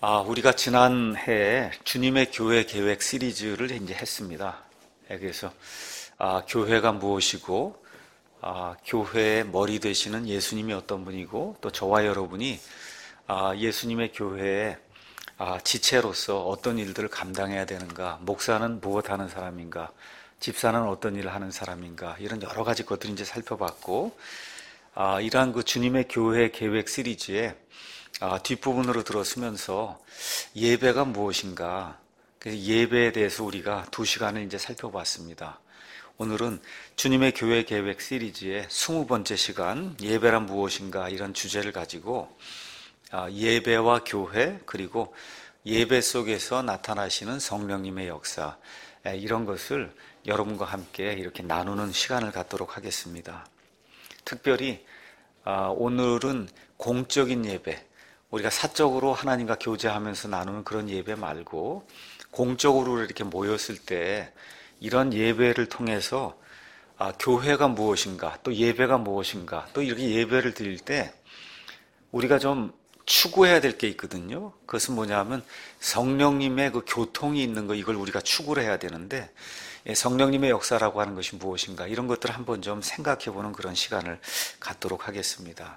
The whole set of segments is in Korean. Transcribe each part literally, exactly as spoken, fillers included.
아, 우리가 지난해 주님의 교회 계획 시리즈를 이제 했습니다. 예, 그래서 아, 교회가 무엇이고, 아, 교회의 머리 되시는 예수님이 어떤 분이고, 또 저와 여러분이 아, 예수님의 교회에 아, 지체로서 어떤 일들을 감당해야 되는가, 목사는 무엇 하는 사람인가, 집사는 어떤 일을 하는 사람인가, 이런 여러 가지 것들을 이제 살펴봤고, 아, 이러한 그 주님의 교회 계획 시리즈에 아, 뒷부분으로 들어서면서 예배가 무엇인가, 그래서 예배에 대해서 우리가 두 시간을 이제 살펴봤습니다. 오늘은 주님의 교회 계획 시리즈의 스무 번째 시간, 예배란 무엇인가, 이런 주제를 가지고 아, 예배와 교회, 그리고 예배 속에서 나타나시는 성령님의 역사, 이런 것을 여러분과 함께 이렇게 나누는 시간을 갖도록 하겠습니다. 특별히 아, 오늘은 공적인 예배, 우리가 사적으로 하나님과 교제하면서 나누는 그런 예배 말고 공적으로 이렇게 모였을 때 이런 예배를 통해서 아, 교회가 무엇인가, 또 예배가 무엇인가, 또 이렇게 예배를 드릴 때 우리가 좀 추구해야 될 게 있거든요. 그것은 뭐냐면 성령님의 그 교통이 있는 거, 이걸 우리가 추구를 해야 되는데, 성령님의 역사라고 하는 것이 무엇인가, 이런 것들을 한번 좀 생각해보는 그런 시간을 갖도록 하겠습니다.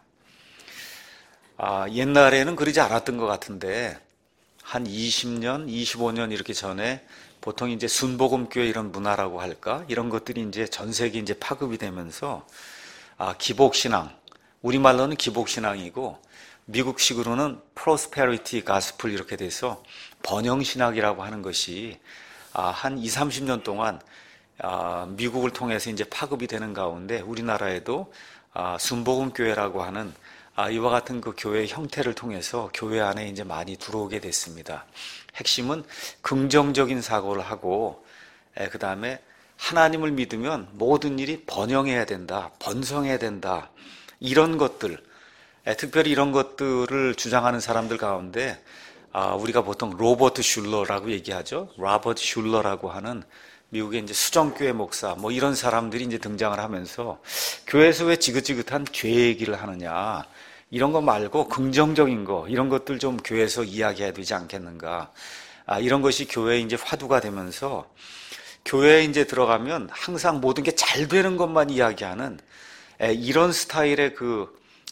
아, 옛날에는 그러지 않았던 것 같은데 한 이십 년, 이십오 년 이렇게 전에 보통 이제 순복음교회 이런 문화라고 할까, 이런 것들이 이제 전 세계 이제 파급이 되면서 아, 기복신앙, 우리말로는 기복신앙이고 미국식으로는 프로스페리티 가스플 이렇게 돼서 번영신학이라고 하는 것이 아, 한 이삼십 년 동안 아, 미국을 통해서 이제 파급이 되는 가운데 우리나라에도 아, 순복음교회라고 하는 아, 이와 같은 그 교회의 형태를 통해서 교회 안에 이제 많이 들어오게 됐습니다. 핵심은 긍정적인 사고를 하고, 그 다음에 하나님을 믿으면 모든 일이 번영해야 된다, 번성해야 된다, 이런 것들, 에, 특별히 이런 것들을 주장하는 사람들 가운데 아, 우리가 보통 로버트 슐러라고 얘기하죠. 로버트 슐러라고 하는 미국의 이제 수정교회 목사, 뭐 이런 사람들이 이제 등장을 하면서 교회에서 왜 지긋지긋한 죄 얘기를 하느냐, 이런 거 말고 긍정적인 거, 이런 것들 좀 교회에서 이야기해야 되지 않겠는가. 아, 이런 것이 교회에 이제 화두가 되면서 교회에 이제 들어가면 항상 모든 게 잘 되는 것만 이야기하는 에, 이런 스타일의 그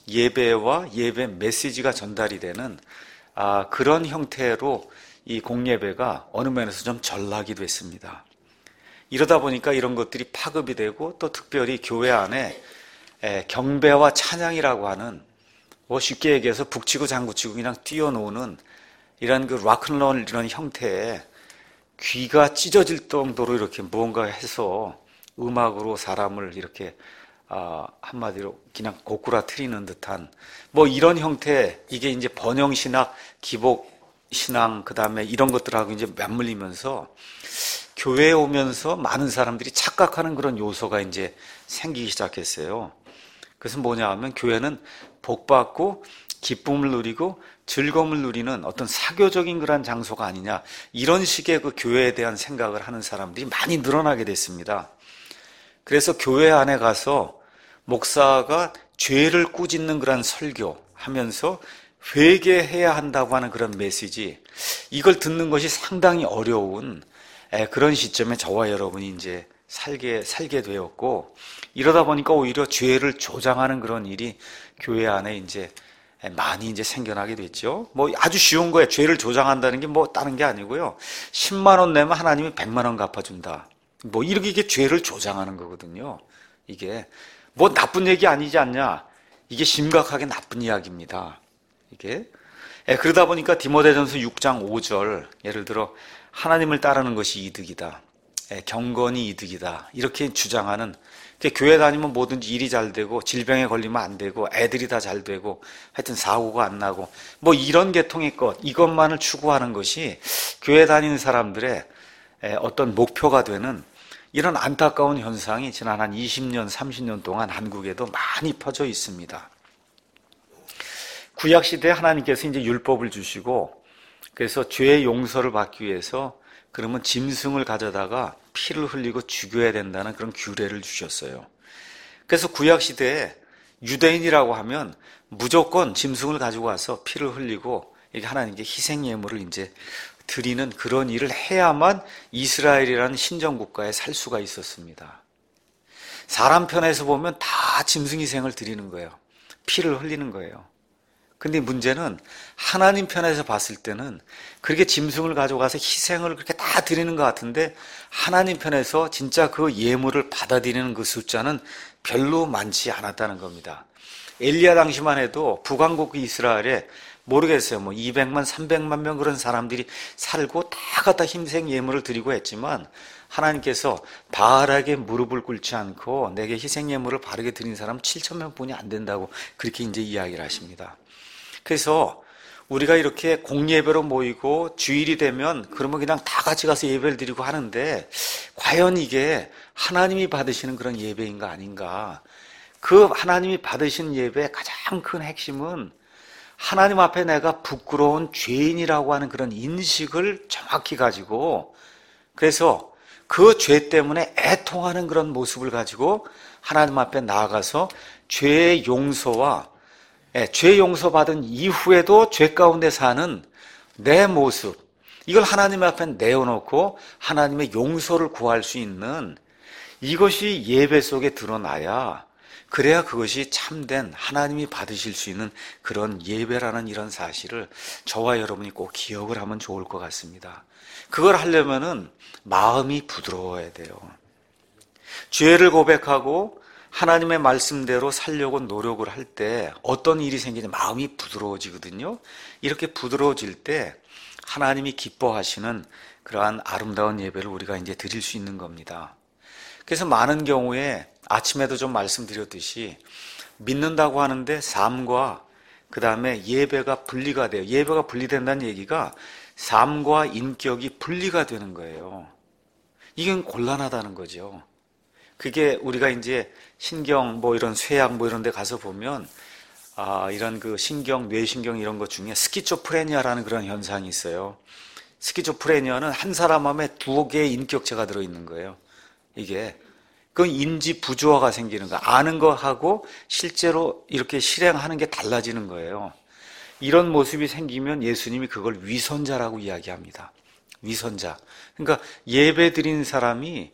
예배와 예배 메시지가 전달이 되는 아, 그런 형태로 이 공예배가 어느 면에서 좀 전락이 됐습니다. 이러다 보니까 이런 것들이 파급이 되고, 또 특별히 교회 안에 에, 경배와 찬양이라고 하는, 뭐 쉽게 얘기해서 북치고 장구치고 그냥 뛰어노는 이런 그 락앤롤 이런 형태의 귀가 찢어질 정도로 이렇게 무언가 해서 음악으로 사람을 이렇게 아, 한마디로 그냥 고꾸라트리는 듯한 뭐 이런 형태, 이게 이제 번영신학, 기복신앙, 그 다음에 이런 것들하고 이제 맞물리면서 교회에 오면서 많은 사람들이 착각하는 그런 요소가 이제 생기기 시작했어요. 그래서 뭐냐 하면 교회는 복받고 기쁨을 누리고 즐거움을 누리는 어떤 사교적인 그런 장소가 아니냐, 이런 식의 그 교회에 대한 생각을 하는 사람들이 많이 늘어나게 됐습니다. 그래서 교회 안에 가서 목사가 죄를 꾸짖는 그런 설교 하면서 회개해야 한다고 하는 그런 메시지, 이걸 듣는 것이 상당히 어려운 그런 시점에 저와 여러분이 이제 살게, 살게 되었고, 이러다 보니까 오히려 죄를 조장하는 그런 일이 교회 안에 이제 많이 이제 생겨나게 됐죠. 뭐 아주 쉬운 거예요. 죄를 조장한다는 게 뭐 다른 게 아니고요. 십만 원 내면 하나님이 백만 원 갚아준다. 뭐 이렇게 이게 죄를 조장하는 거거든요. 이게 뭐 나쁜 얘기 아니지 않냐? 이게 심각하게 나쁜 이야기입니다. 이게 예, 그러다 보니까 디모데전서 육 장 오 절, 예를 들어 하나님을 따르는 것이 이득이다, 예, 경건이 이득이다, 이렇게 주장하는, 교회 다니면 뭐든지 일이 잘 되고 질병에 걸리면 안 되고 애들이 다 잘 되고 하여튼 사고가 안 나고 뭐 이런 계통의 것, 이것만을 추구하는 것이 교회 다니는 사람들의 어떤 목표가 되는 이런 안타까운 현상이 지난 한 이십 년, 삼십 년 동안 한국에도 많이 퍼져 있습니다. 구약시대에 하나님께서 이제 율법을 주시고, 그래서 죄의 용서를 받기 위해서 그러면 짐승을 가져다가 피를 흘리고 죽여야 된다는 그런 규례를 주셨어요. 그래서 구약시대에 유대인이라고 하면 무조건 짐승을 가지고 와서 피를 흘리고 이게 하나님께 희생 예물을 이제 드리는 그런 일을 해야만 이스라엘이라는 신정국가에 살 수가 있었습니다. 사람 편에서 보면 다 짐승 희생을 드리는 거예요. 피를 흘리는 거예요. 근데 문제는 하나님 편에서 봤을 때는 그렇게 짐승을 가져가서 희생을 그렇게 다 드리는 것 같은데 하나님 편에서 진짜 그 예물을 받아들이는 그 숫자는 별로 많지 않았다는 겁니다. 엘리야 당시만 해도 북왕국 이스라엘에 모르겠어요. 뭐 이백만, 삼백만 명 그런 사람들이 살고 다 갖다 희생 예물을 드리고 했지만 하나님께서 바알에게 무릎을 꿇지 않고 내게 희생 예물을 바르게 드린 사람 칠천 명뿐이 안 된다고 그렇게 이제 이야기를 하십니다. 그래서 우리가 이렇게 공예배로 모이고 주일이 되면 그러면 그냥 다 같이 가서 예배를 드리고 하는데 과연 이게 하나님이 받으시는 그런 예배인가 아닌가? 그 하나님이 받으신 예배의 가장 큰 핵심은 하나님 앞에 내가 부끄러운 죄인이라고 하는 그런 인식을 정확히 가지고 그래서 그 죄 때문에 애통하는 그런 모습을 가지고 하나님 앞에 나아가서 죄의 용서와 예, 죄 용서받은 이후에도 죄 가운데 사는 내 모습, 이걸 하나님 앞에 내어놓고 하나님의 용서를 구할 수 있는 이것이 예배 속에 드러나야 그래야 그것이 참된 하나님이 받으실 수 있는 그런 예배라는 이런 사실을 저와 여러분이 꼭 기억을 하면 좋을 것 같습니다. 그걸 하려면은 마음이 부드러워야 돼요. 죄를 고백하고 하나님의 말씀대로 살려고 노력을 할 때 어떤 일이 생기냐 마음이 부드러워지거든요. 이렇게 부드러워질 때 하나님이 기뻐하시는 그러한 아름다운 예배를 우리가 이제 드릴 수 있는 겁니다. 그래서 많은 경우에 아침에도 좀 말씀드렸듯이 믿는다고 하는데 삶과 그 다음에 예배가 분리가 돼요. 예배가 분리된다는 얘기가 삶과 인격이 분리가 되는 거예요. 이건 곤란하다는 거죠. 그게 우리가 이제 신경 뭐 이런 쇠약 뭐 이런 데 가서 보면 아 이런 그 신경 뇌신경 이런 것 중에 스키조프레니아라는 그런 현상이 있어요. 스키조프레니아는 한 사람 안에 두 개의 인격체가 들어있는 거예요. 이게 그 인지 부조화가 생기는 거, 아는 거하고 실제로 이렇게 실행하는 게 달라지는 거예요. 이런 모습이 생기면 예수님이 그걸 위선자라고 이야기합니다. 위선자. 그러니까 예배 드린 사람이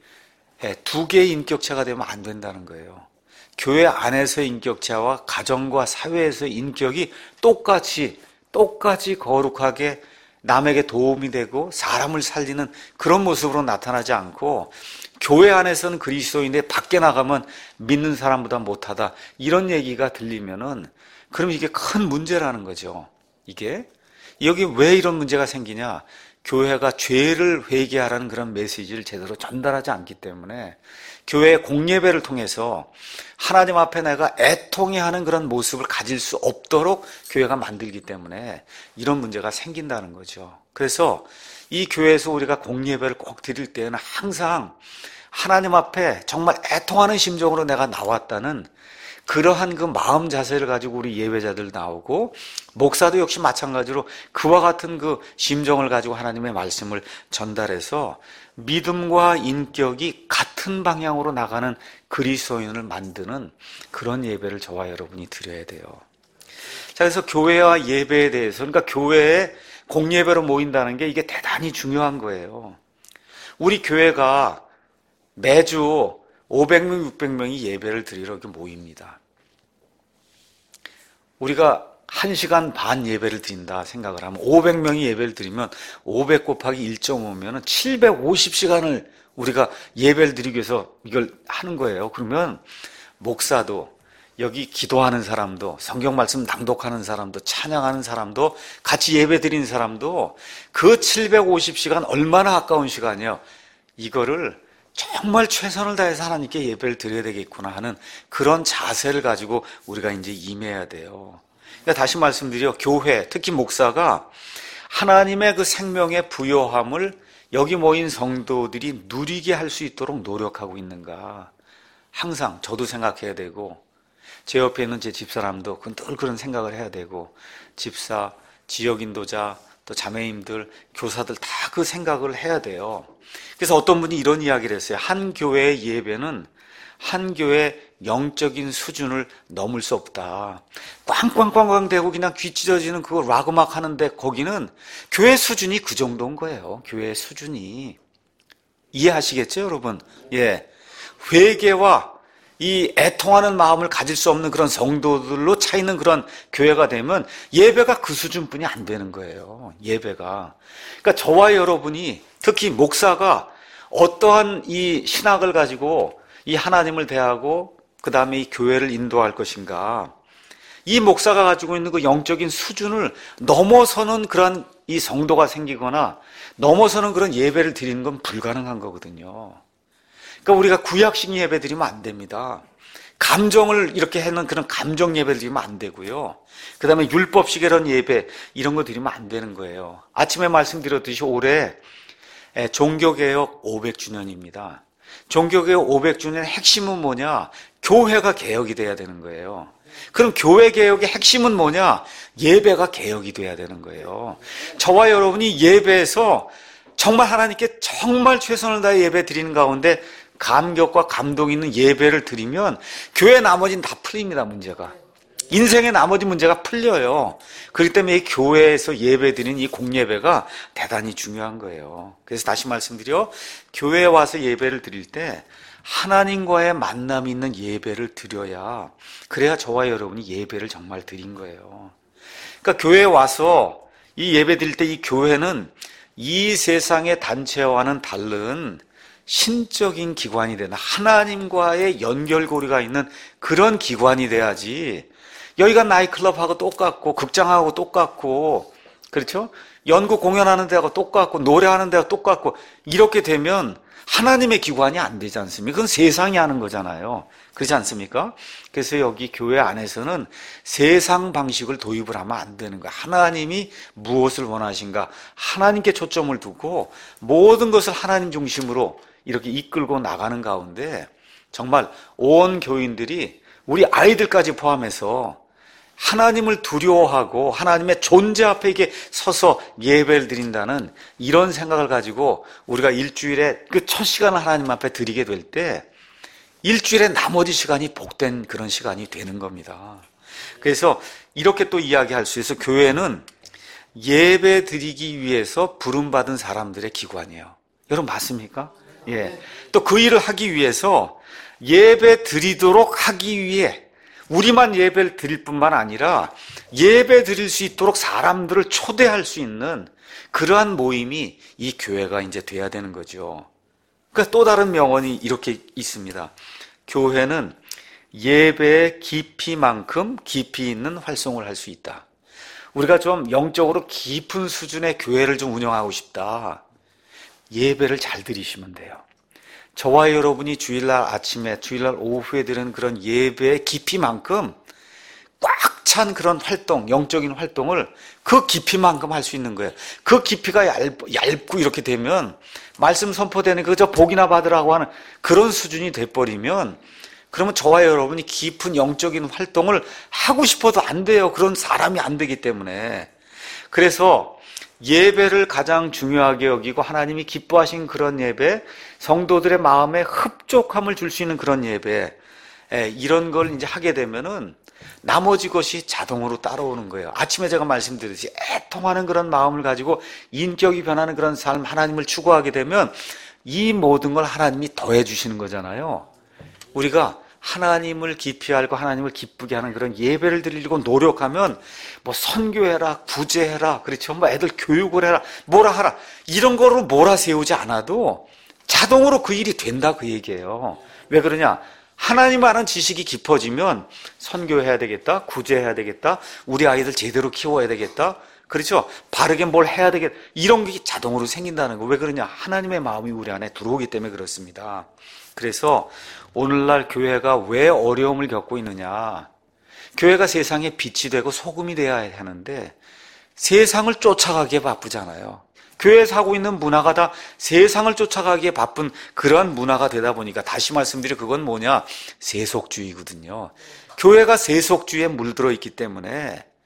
두 개의 인격체가 되면 안 된다는 거예요. 교회 안에서의 인격체와 가정과 사회에서의 인격이 똑같이 똑같이 거룩하게 남에게 도움이 되고 사람을 살리는 그런 모습으로 나타나지 않고 교회 안에서는 그리스도인데 밖에 나가면 믿는 사람보다 못하다 이런 얘기가 들리면은 그럼 이게 큰 문제라는 거죠. 이게 여기 왜 이런 문제가 생기냐? 교회가 죄를 회개하라는 그런 메시지를 제대로 전달하지 않기 때문에 교회의 공예배를 통해서 하나님 앞에 내가 애통해하는 그런 모습을 가질 수 없도록 교회가 만들기 때문에 이런 문제가 생긴다는 거죠. 그래서 이 교회에서 우리가 공예배를 꼭 드릴 때는 항상 하나님 앞에 정말 애통하는 심정으로 내가 나왔다는 그러한 그 마음 자세를 가지고 우리 예배자들 나오고 목사도 역시 마찬가지로 그와 같은 그 심정을 가지고 하나님의 말씀을 전달해서 믿음과 인격이 같은 방향으로 나가는 그리스도인을 만드는 그런 예배를 저와 여러분이 드려야 돼요. 자, 그래서 교회와 예배에 대해서 그러니까 교회에 공예배로 모인다는 게 이게 대단히 중요한 거예요. 우리 교회가 매주 오백 명, 육백 명이 예배를 드리러 이렇게 모입니다. 우리가 한 시간 반 예배를 드린다 생각을 하면 오백 명이 예배를 드리면 오백 곱하기 일 점 오면 칠백오십 시간을 우리가 예배를 드리기 위해서 이걸 하는 거예요. 그러면 목사도 여기 기도하는 사람도 성경 말씀 낭독하는 사람도 찬양하는 사람도 같이 예배 드리는 사람도 그 칠백오십 시간 얼마나 아까운 시간이에요. 이거를 정말 최선을 다해서 하나님께 예배를 드려야 되겠구나 하는 그런 자세를 가지고 우리가 이제 임해야 돼요. 그러니까 다시 말씀드려 교회, 특히 목사가 하나님의 그 생명의 부요함을 여기 모인 성도들이 누리게 할 수 있도록 노력하고 있는가. 항상 저도 생각해야 되고 제 옆에 있는 제 집사람도 늘 그런 생각을 해야 되고 집사, 지역인도자, 또 자매님들, 교사들 다 그 생각을 해야 돼요. 그래서 어떤 분이 이런 이야기를 했어요. 한 교회의 예배는 한 교회 영적인 수준을 넘을 수 없다. 꽝꽝꽝꽝 대고 그냥 귀 찢어지는 그거 락음악 하는데 거기는 교회 수준이 그 정도인 거예요. 교회 수준이. 이해하시겠죠, 여러분? 예. 회개와 이 애통하는 마음을 가질 수 없는 그런 성도들로 차 있는 그런 교회가 되면 예배가 그 수준뿐이 안 되는 거예요. 예배가. 그러니까 저와 여러분이 특히 목사가 어떠한 이 신학을 가지고 이 하나님을 대하고 그 다음에 이 교회를 인도할 것인가. 이 목사가 가지고 있는 그 영적인 수준을 넘어서는 그런 이 성도가 생기거나 넘어서는 그런 예배를 드리는 건 불가능한 거거든요. 그러니까 우리가 구약식 예배 드리면 안 됩니다. 감정을 이렇게 하는 그런 감정 예배를 드리면 안 되고요. 그 다음에 율법식 이런 예배 이런 거 드리면 안 되는 거예요. 아침에 말씀드렸듯이 올해 종교개혁 오백 주년입니다. 종교개혁 오백 주년 핵심은 뭐냐? 교회가 개혁이 돼야 되는 거예요. 그럼 교회 개혁의 핵심은 뭐냐? 예배가 개혁이 돼야 되는 거예요. 저와 여러분이 예배에서 정말 하나님께 정말 최선을 다해 예배 드리는 가운데 감격과 감동 있는 예배를 드리면 교회 나머지는 다 풀립니다. 문제가. 인생의 나머지 문제가 풀려요. 그렇기 때문에 이 교회에서 예배 드리는 이 공예배가 대단히 중요한 거예요. 그래서 다시 말씀드려 교회에 와서 예배를 드릴 때 하나님과의 만남이 있는 예배를 드려야 그래야 저와 여러분이 예배를 정말 드린 거예요. 그러니까 교회에 와서 이 예배 드릴 때 이 교회는 이 세상의 단체와는 다른 신적인 기관이 되는 하나님과의 연결고리가 있는 그런 기관이 돼야지 여기가 나이클럽하고 똑같고 극장하고 똑같고 그렇죠? 연극 공연하는 데하고 똑같고 노래하는 데하고 똑같고 이렇게 되면 하나님의 기관이 안 되지 않습니까? 그건 세상이 하는 거잖아요. 그렇지 않습니까? 그래서 여기 교회 안에서는 세상 방식을 도입을 하면 안 되는 거예요. 하나님이 무엇을 원하신가? 하나님께 초점을 두고 모든 것을 하나님 중심으로 이렇게 이끌고 나가는 가운데 정말 온 교인들이 우리 아이들까지 포함해서 하나님을 두려워하고 하나님의 존재 앞에 이렇게 서서 예배를 드린다는 이런 생각을 가지고 우리가 일주일에 그 첫 시간을 하나님 앞에 드리게 될 때 일주일에 나머지 시간이 복된 그런 시간이 되는 겁니다. 그래서 이렇게 또 이야기할 수 있어. 교회는 예배 드리기 위해서 부름받은 사람들의 기관이에요. 여러분 맞습니까? 예. 또 그 일을 하기 위해서 예배 드리도록 하기 위해 우리만 예배를 드릴 뿐만 아니라 예배 드릴 수 있도록 사람들을 초대할 수 있는 그러한 모임이 이 교회가 이제 돼야 되는 거죠. 그러니까 또 다른 명언이 이렇게 있습니다. 교회는 예배의 깊이만큼 깊이 있는 활동을 할 수 있다. 우리가 좀 영적으로 깊은 수준의 교회를 좀 운영하고 싶다. 예배를 잘 드리시면 돼요. 저와 여러분이 주일날 아침에, 주일날 오후에 드리는 그런 예배의 깊이만큼 꽉 찬 그런 활동, 영적인 활동을 그 깊이만큼 할 수 있는 거예요. 그 깊이가 얇, 얇고 이렇게 되면 말씀 선포되는 그저 복이나 받으라고 하는 그런 수준이 돼버리면 그러면 저와 여러분이 깊은 영적인 활동을 하고 싶어도 안 돼요. 그런 사람이 안 되기 때문에. 그래서 예배를 가장 중요하게 여기고 하나님이 기뻐하신 그런 예배, 성도들의 마음에 흡족함을 줄 수 있는 그런 예배, 이런 걸 이제 하게 되면은 나머지 것이 자동으로 따라오는 거예요. 아침에 제가 말씀드렸듯이 애통하는 그런 마음을 가지고 인격이 변하는 그런 삶, 하나님을 추구하게 되면 이 모든 걸 하나님이 더해 주시는 거잖아요. 우리가 하나님을 깊이 알고 하나님을 기쁘게 하는 그런 예배를 드리려고 노력하면 뭐 선교해라, 구제해라, 그렇죠? 뭐 애들 교육을 해라, 뭐라 하라 이런 거로 몰아세우지 않아도 자동으로 그 일이 된다 그 얘기예요. 왜 그러냐? 하나님 아는 지식이 깊어지면 선교해야 되겠다, 구제해야 되겠다, 우리 아이들 제대로 키워야 되겠다, 그렇죠? 바르게 뭘 해야 되겠다, 이런 게 자동으로 생긴다는 거. 왜 그러냐? 하나님의 마음이 우리 안에 들어오기 때문에 그렇습니다. 그래서 오늘날 교회가 왜 어려움을 겪고 있느냐? 교회가 세상에 빛이 되고 소금이 되어야 하는데 세상을 쫓아가기에 바쁘잖아요. 교회에서 하고 있는 문화가 다 세상을 쫓아가기에 바쁜 그러한 문화가 되다 보니까 다시 말씀드려 그건 뭐냐? 세속주의거든요. 교회가 세속주의에 물들어 있기 때문에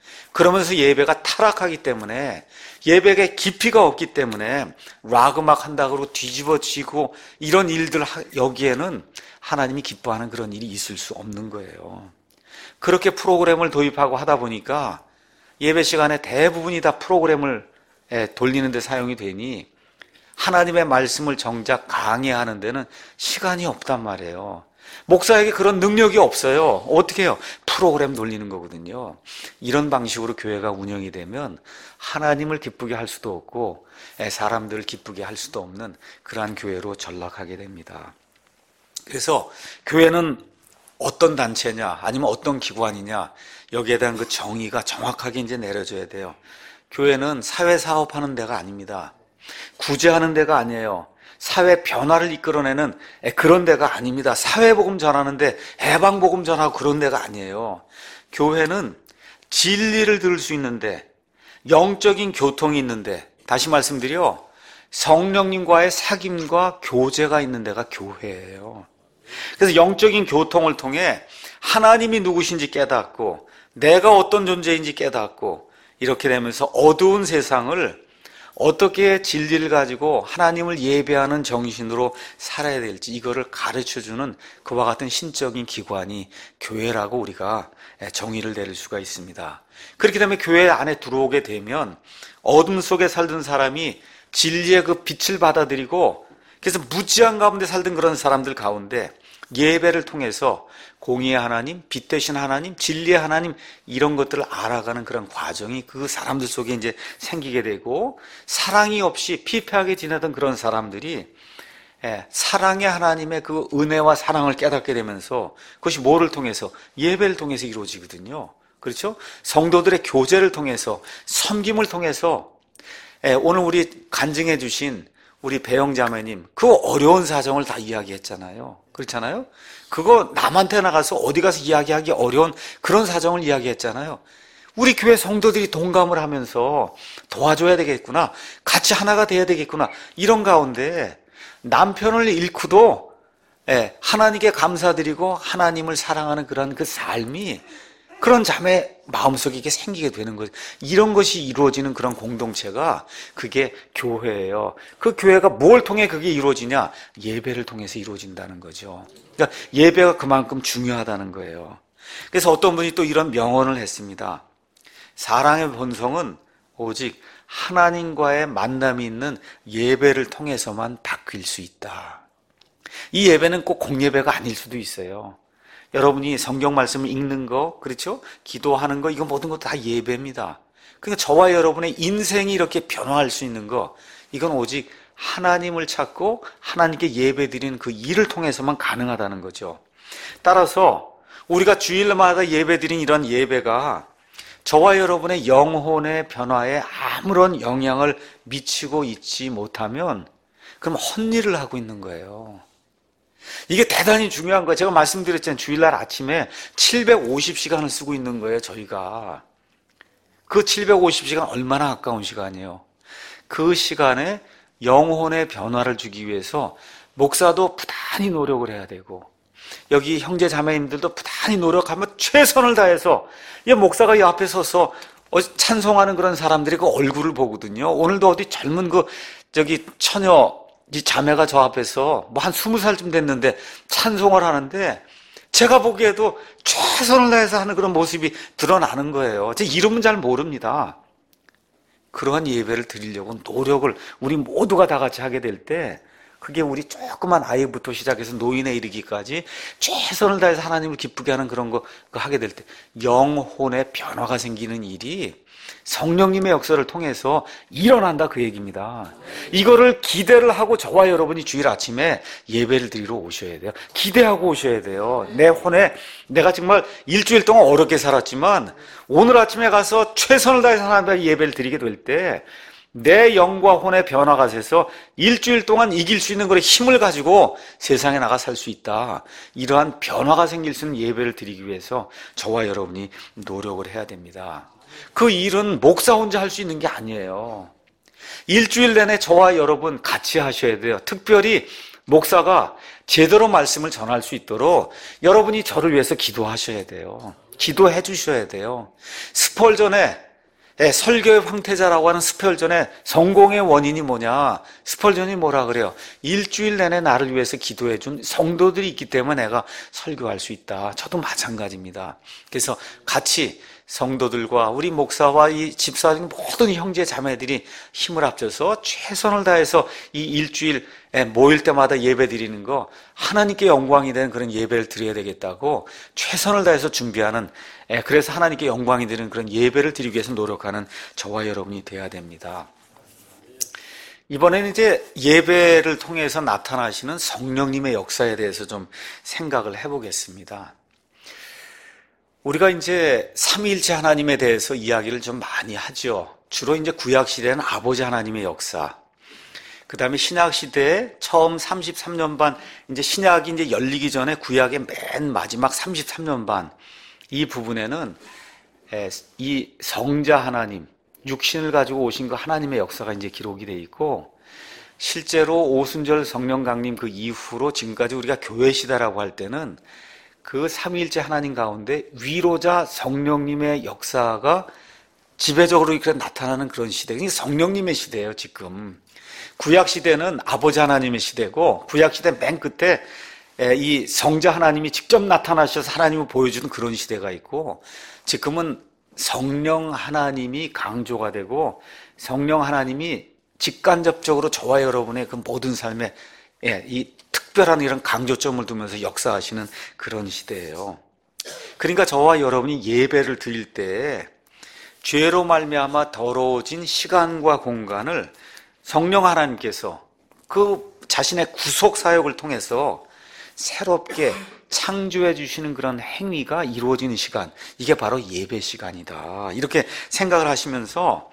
그러면서 예배가 타락하기 때문에, 예배에 깊이가 없기 때문에 락 음악 한다고 뒤집어지고 이런 일들 여기에는 하나님이 기뻐하는 그런 일이 있을 수 없는 거예요. 그렇게 프로그램을 도입하고 하다 보니까 예배 시간에 대부분이 다 프로그램을 돌리는 데 사용이 되니 하나님의 말씀을 정작 강해하는 데는 시간이 없단 말이에요. 목사에게 그런 능력이 없어요. 어떻게 해요? 프로그램 돌리는 거거든요. 이런 방식으로 교회가 운영이 되면 하나님을 기쁘게 할 수도 없고 사람들을 기쁘게 할 수도 없는 그러한 교회로 전락하게 됩니다. 그래서 교회는 어떤 단체냐, 아니면 어떤 기관이냐, 여기에 대한 그 정의가 정확하게 이제 내려져야 돼요. 교회는 사회 사업하는 데가 아닙니다. 구제하는 데가 아니에요. 사회 변화를 이끌어내는 그런 데가 아닙니다. 사회복음 전하는데 해방복음 전하고 그런 데가 아니에요. 교회는 진리를 들을 수 있는데, 영적인 교통이 있는데, 다시 말씀드려 성령님과의 사귐과 교제가 있는 데가 교회예요. 그래서 영적인 교통을 통해 하나님이 누구신지 깨닫고 내가 어떤 존재인지 깨닫고, 이렇게 되면서 어두운 세상을 어떻게 진리를 가지고 하나님을 예배하는 정신으로 살아야 될지, 이거를 가르쳐주는 그와 같은 신적인 기관이 교회라고 우리가 정의를 내릴 수가 있습니다. 그렇게 되면 교회 안에 들어오게 되면 어둠 속에 살던 사람이 진리의 그 빛을 받아들이고, 그래서 무지한 가운데 살던 그런 사람들 가운데 예배를 통해서 공의의 하나님, 빛 되신 하나님, 진리의 하나님, 이런 것들을 알아가는 그런 과정이 그 사람들 속에 이제 생기게 되고, 사랑이 없이 피폐하게 지내던 그런 사람들이 사랑의 하나님의 그 은혜와 사랑을 깨닫게 되면서, 그것이 뭐를 통해서? 예배를 통해서 이루어지거든요. 그렇죠? 성도들의 교제를 통해서, 섬김을 통해서. 오늘 우리 간증해 주신 우리 배영자매님, 그 어려운 사정을 다 이야기했잖아요. 그렇잖아요? 그거 남한테 나가서 어디 가서 이야기하기 어려운 그런 사정을 이야기했잖아요. 우리 교회 성도들이 동감을 하면서 도와줘야 되겠구나, 같이 하나가 돼야 되겠구나, 이런 가운데 남편을 잃고도 하나님께 감사드리고 하나님을 사랑하는 그런 그 삶이, 그런 자매 마음속에 이게 생기게 되는 거죠. 이런 것이 이루어지는 그런 공동체가 그게 교회예요. 그 교회가 뭘 통해 그게 이루어지냐? 예배를 통해서 이루어진다는 거죠. 그러니까 예배가 그만큼 중요하다는 거예요. 그래서 어떤 분이 또 이런 명언을 했습니다. 사랑의 본성은 오직 하나님과의 만남이 있는 예배를 통해서만 바뀔 수 있다. 이 예배는 꼭 공예배가 아닐 수도 있어요. 여러분이 성경 말씀을 읽는 거, 그렇죠? 기도하는 거, 이거 모든 것도 다 예배입니다. 그러니까 저와 여러분의 인생이 이렇게 변화할 수 있는 거, 이건 오직 하나님을 찾고 하나님께 예배 드리는 그 일을 통해서만 가능하다는 거죠. 따라서 우리가 주일마다 예배 드린 이런 예배가 저와 여러분의 영혼의 변화에 아무런 영향을 미치고 있지 못하면, 그럼 헛일을 하고 있는 거예요. 이게 대단히 중요한 거예요. 제가 말씀드렸잖아요. 주일날 아침에 칠백오십 시간을 쓰고 있는 거예요, 저희가. 그 칠백오십 시간 얼마나 아까운 시간이에요. 그 시간에 영혼의 변화를 주기 위해서 목사도 부단히 노력을 해야 되고, 여기 형제 자매님들도 부단히 노력하면 최선을 다해서, 이 목사가 이 앞에 서서 찬송하는 그런 사람들이 그 얼굴을 보거든요. 오늘도 어디 젊은 그 저기 처녀 이 자매가 저 앞에서 뭐 한 스무 살쯤 됐는데 찬송을 하는데, 제가 보기에도 최선을 다해서 하는 그런 모습이 드러나는 거예요. 제 이름은 잘 모릅니다. 그러한 예배를 드리려고 노력을 우리 모두가 다 같이 하게 될 때, 그게 우리 조그만 아이부터 시작해서 노인에 이르기까지 최선을 다해서 하나님을 기쁘게 하는 그런 거 하게 될 때, 영혼의 변화가 생기는 일이 성령님의 역사를 통해서 일어난다, 그 얘기입니다. 이거를 기대를 하고 저와 여러분이 주일 아침에 예배를 드리러 오셔야 돼요. 기대하고 오셔야 돼요. 내 혼에 내가 정말 일주일 동안 어렵게 살았지만 오늘 아침에 가서 최선을 다해서 하나님의 예배를 드리게 될 때 내 영과 혼의 변화가 돼서 일주일 동안 이길 수 있는 그런 힘을 가지고 세상에 나가 살 수 있다. 이러한 변화가 생길 수 있는 예배를 드리기 위해서 저와 여러분이 노력을 해야 됩니다. 그 일은 목사 혼자 할 수 있는 게 아니에요. 일주일 내내 저와 여러분 같이 하셔야 돼요. 특별히 목사가 제대로 말씀을 전할 수 있도록 여러분이 저를 위해서 기도하셔야 돼요. 기도해 주셔야 돼요. 스펄전에 예, 설교의 황태자라고 하는 스펄전의 성공의 원인이 뭐냐? 스펄전이 뭐라 그래요? 일주일 내내 나를 위해서 기도해 준 성도들이 있기 때문에 내가 설교할 수 있다. 저도 마찬가지입니다. 그래서 같이 성도들과 우리 목사와 이 집사님 모든 형제 자매들이 힘을 합쳐서 최선을 다해서 이 일주일에 모일 때마다 예배 드리는 거 하나님께 영광이 되는 그런 예배를 드려야 되겠다고 최선을 다해서 준비하는, 그래서 하나님께 영광이 되는 그런 예배를 드리기 위해서 노력하는 저와 여러분이 되어야 됩니다. 이번에는 이제 예배를 통해서 나타나시는 성령님의 역사에 대해서 좀 생각을 해보겠습니다. 우리가 이제 삼위일체 하나님에 대해서 이야기를 좀 많이 하죠. 주로 이제 구약시대는 아버지 하나님의 역사, 그 다음에 신약시대에 처음 삼십삼 년 반, 이제 신약이 이제 열리기 전에 구약의 맨 마지막 삼십삼 년 반, 이 부분에는 이 성자 하나님, 육신을 가지고 오신 그 하나님의 역사가 이제 기록이 되어 있고, 실제로 오순절 성령 강림 그 이후로 지금까지 우리가 교회 시대라고 할 때는 그 삼위일체 하나님 가운데 위로자 성령님의 역사가 지배적으로 이렇게 나타나는 그런 시대, 성령님의 시대예요. 지금 구약 시대는 아버지 하나님의 시대고, 구약 시대 맨 끝에 이 성자 하나님이 직접 나타나셔서 하나님을 보여주는 그런 시대가 있고, 지금은 성령 하나님이 강조가 되고 성령 하나님이 직간접적으로 저와 여러분의 그 모든 삶에 이 특별한 이런 강조점을 두면서 역사하시는 그런 시대예요. 그러니까 저와 여러분이 예배를 드릴 때 죄로 말미암아 더러워진 시간과 공간을 성령 하나님께서 그 자신의 구속 사역을 통해서 새롭게 창조해 주시는 그런 행위가 이루어지는 시간, 이게 바로 예배 시간이다. 이렇게 생각을 하시면서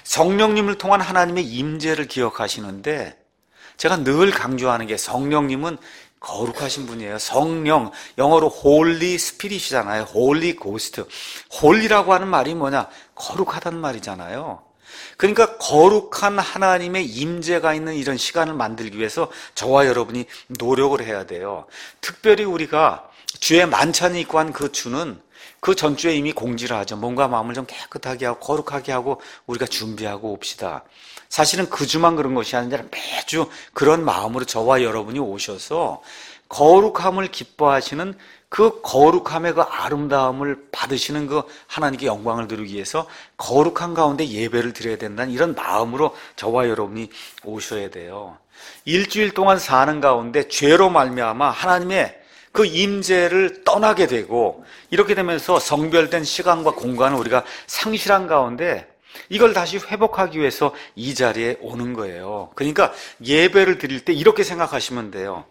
성령님을 통한 하나님의 임재를 기억하시는데, 제가 늘 강조하는 게 성령님은 거룩하신 분이에요. 성령, 영어로 Holy Spirit이잖아요. Holy Ghost. Holy라고 하는 말이 뭐냐? 거룩하다는 말이잖아요. 그러니까 거룩한 하나님의 임재가 있는 이런 시간을 만들기 위해서 저와 여러분이 노력을 해야 돼요. 특별히 우리가 주의 만찬이 있고 한 그 주는 그 전주에 이미 공지를 하죠. 몸과 마음을 좀 깨끗하게 하고 거룩하게 하고 우리가 준비하고 옵시다. 사실은 그 주만 그런 것이 아니라 매주 그런 마음으로 저와 여러분이 오셔서 거룩함을 기뻐하시는 그 거룩함의 그 아름다움을 받으시는 그 하나님께 영광을 드리기 위해서 거룩한 가운데 예배를 드려야 된다는 이런 마음으로 저와 여러분이 오셔야 돼요. 일주일 동안 사는 가운데 죄로 말미암아 하나님의 그 임재를 떠나게 되고, 이렇게 되면서 성별된 시간과 공간을 우리가 상실한 가운데 이걸 다시 회복하기 위해서 이 자리에 오는 거예요. 그러니까 예배를 드릴 때 이렇게 생각하시면 돼요.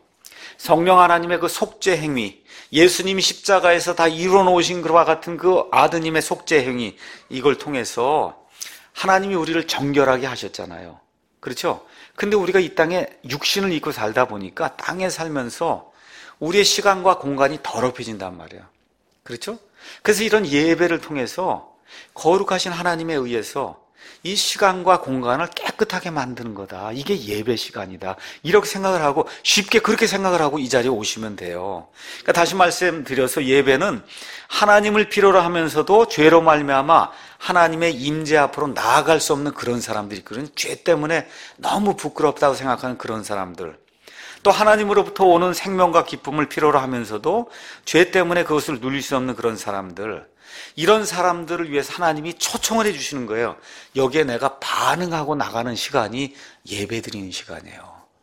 성령 하나님의 그 속죄 행위, 예수님이 십자가에서 다 이루어 놓으신 것과 같은 그 아드님의 속죄 행위, 이걸 통해서 하나님이 우리를 정결하게 하셨잖아요. 그렇죠? 근데 우리가 이 땅에 육신을 입고 살다 보니까 땅에 살면서 우리의 시간과 공간이 더럽혀진단 말이에요. 그렇죠? 그래서 이런 예배를 통해서 거룩하신 하나님에 의해서 이 시간과 공간을 깨끗하게 만드는 거다. 이게 예배 시간이다. 이렇게 생각을 하고, 쉽게 그렇게 생각을 하고 이 자리에 오시면 돼요. 그러니까 다시 말씀드려서 예배는 하나님을 필요로 하면서도 죄로 말미암아 하나님의 임재 앞으로 나아갈 수 없는 그런 사람들이, 그런 죄 때문에 너무 부끄럽다고 생각하는 그런 사람들, 또 하나님으로부터 오는 생명과 기쁨을 필요로 하면서도 죄 때문에 그것을 누릴 수 없는 그런 사람들, 이런 사람들을 위해서 하나님이 초청을 해주시는 거예요. 여기에 내가 반응하고 나가는 시간이 예배드리는 시간이에요.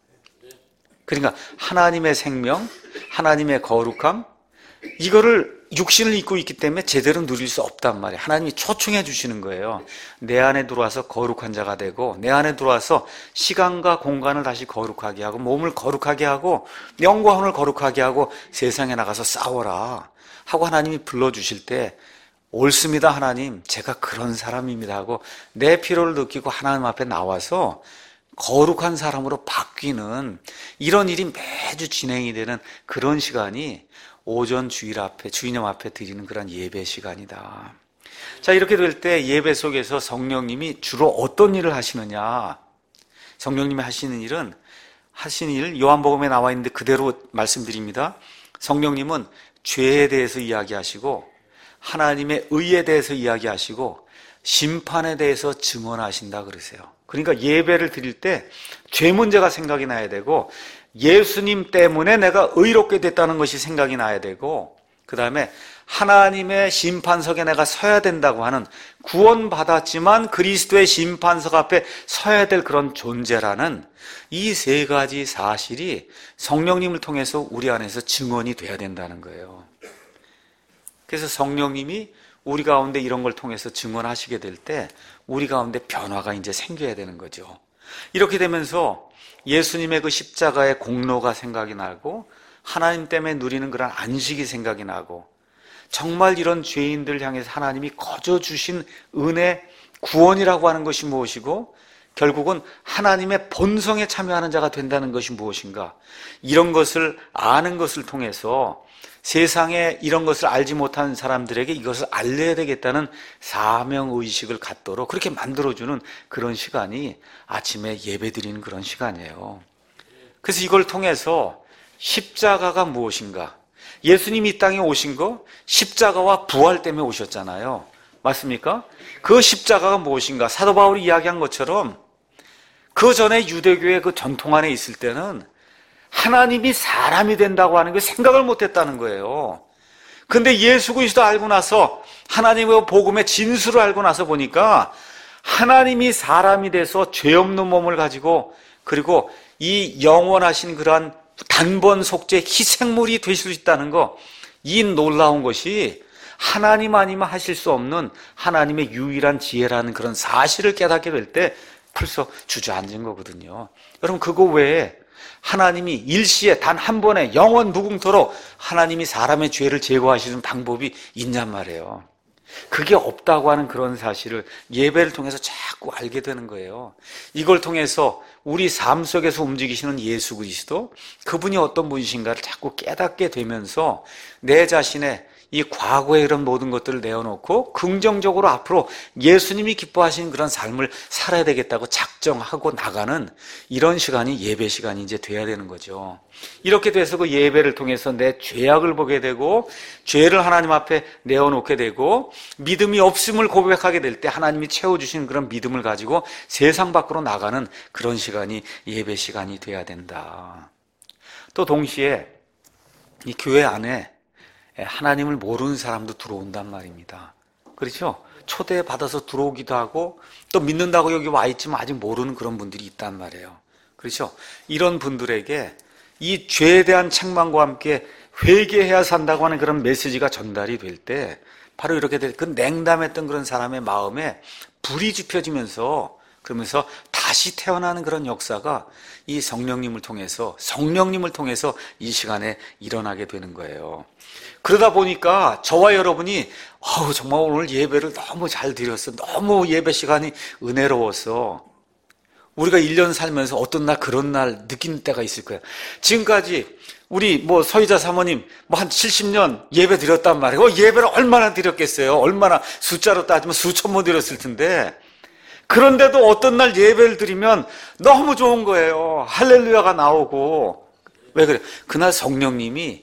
그러니까 하나님의 생명, 하나님의 거룩함, 이거를 육신을 입고 있기 때문에 제대로 누릴 수 없단 말이에요. 하나님이 초청해 주시는 거예요. 내 안에 들어와서 거룩한 자가 되고, 내 안에 들어와서 시간과 공간을 다시 거룩하게 하고, 몸을 거룩하게 하고, 영혼을 거룩하게 하고, 세상에 나가서 싸워라 하고 하나님이 불러주실 때, 옳습니다 하나님, 제가 그런 사람입니다 하고 내 필요를 느끼고 하나님 앞에 나와서 거룩한 사람으로 바뀌는 이런 일이 매주 진행이 되는 그런 시간이 오전 주일 앞에, 주인님 앞에 드리는 그런 예배 시간이다. 자, 이렇게 될 때 예배 속에서 성령님이 주로 어떤 일을 하시느냐? 성령님이 하시는 일은, 하시는 일 요한복음에 나와 있는데 그대로 말씀드립니다. 성령님은 죄에 대해서 이야기하시고, 하나님의 의에 대해서 이야기하시고 심판에 대해서 증언하신다 그러세요. 그러니까 예배를 드릴 때 죄 문제가 생각이 나야 되고 예수님 때문에 내가 의롭게 됐다는 것이 생각이 나야 되고 그 다음에 하나님의 심판석에 내가 서야 된다고 하는 구원받았지만 그리스도의 심판석 앞에 서야 될 그런 존재라는 이 세 가지 사실이 성령님을 통해서 우리 안에서 증언이 돼야 된다는 거예요. 그래서 성령님이 우리 가운데 이런 걸 통해서 증언하시게 될 때 우리 가운데 변화가 이제 생겨야 되는 거죠. 이렇게 되면서 예수님의 그 십자가의 공로가 생각이 나고 하나님 때문에 누리는 그런 안식이 생각이 나고 정말 이런 죄인들 향해서 하나님이 거저 주신 은혜, 구원이라고 하는 것이 무엇이고 결국은 하나님의 본성에 참여하는 자가 된다는 것이 무엇인가, 이런 것을 아는 것을 통해서 세상에 이런 것을 알지 못하는 사람들에게 이것을 알려야 되겠다는 사명의식을 갖도록 그렇게 만들어주는 그런 시간이 아침에 예배드리는 그런 시간이에요. 그래서 이걸 통해서 십자가가 무엇인가, 예수님이 이 땅에 오신 거 십자가와 부활 때문에 오셨잖아요. 맞습니까? 그 십자가가 무엇인가, 사도 바울이 이야기한 것처럼 그 전에 유대교의 그 전통 안에 있을 때는 하나님이 사람이 된다고 하는 게 생각을 못했다는 거예요. 근데 예수 그리스도 알고 나서 하나님의 복음의 진수를 알고 나서 보니까 하나님이 사람이 돼서 죄 없는 몸을 가지고 그리고 이 영원하신 그러한 단번 속죄 희생물이 되실 수 있다는 거, 이 놀라운 것이 하나님 아니면 하실 수 없는 하나님의 유일한 지혜라는 그런 사실을 깨닫게 될 때 벌써 주저앉은 거거든요. 여러분, 그거 외에 하나님이 일시에 단 한 번에 영원 무궁토록 하나님이 사람의 죄를 제거하시는 방법이 있냔 말이에요. 그게 없다고 하는 그런 사실을 예배를 통해서 자꾸 알게 되는 거예요. 이걸 통해서 우리 삶 속에서 움직이시는 예수 그리스도, 그분이 어떤 분이신가를 자꾸 깨닫게 되면서 내 자신의 이 과거의 이런 모든 것들을 내어놓고 긍정적으로 앞으로 예수님이 기뻐하시는 그런 삶을 살아야 되겠다고 작정하고 나가는 이런 시간이 예배 시간이 이제 돼야 되는 거죠. 이렇게 돼서 그 예배를 통해서 내 죄악을 보게 되고 죄를 하나님 앞에 내어놓게 되고 믿음이 없음을 고백하게 될 때 하나님이 채워주시는 그런 믿음을 가지고 세상 밖으로 나가는 그런 시간이 예배 시간이 돼야 된다. 또 동시에 이 교회 안에 하나님을 모르는 사람도 들어온단 말입니다. 그렇죠? 초대받아서 들어오기도 하고 또 믿는다고 여기 와 있지만 아직 모르는 그런 분들이 있단 말이에요. 그렇죠? 이런 분들에게 이 죄에 대한 책망과 함께 회개해야 산다고 하는 그런 메시지가 전달이 될 때 바로 이렇게 될 그 냉담했던 그런 사람의 마음에 불이 지펴지면서 그러면서 다시 태어나는 그런 역사가 이 성령님을 통해서 성령님을 통해서 이 시간에 일어나게 되는 거예요. 그러다 보니까 저와 여러분이 어우, 정말 오늘 예배를 너무 잘 드렸어, 너무 예배 시간이 은혜로워서 우리가 일 년 살면서 어떤 날 그런 날 느끼는 때가 있을 거예요. 지금까지 우리 뭐 서희자 사모님 뭐 한 칠십 년 예배 드렸단 말이에요. 어, 예배를 얼마나 드렸겠어요? 얼마나 숫자로 따지면 수천 번 드렸을 텐데, 그런데도 어떤 날 예배를 드리면 너무 좋은 거예요. 할렐루야가 나오고. 왜 그래요? 그날 성령님이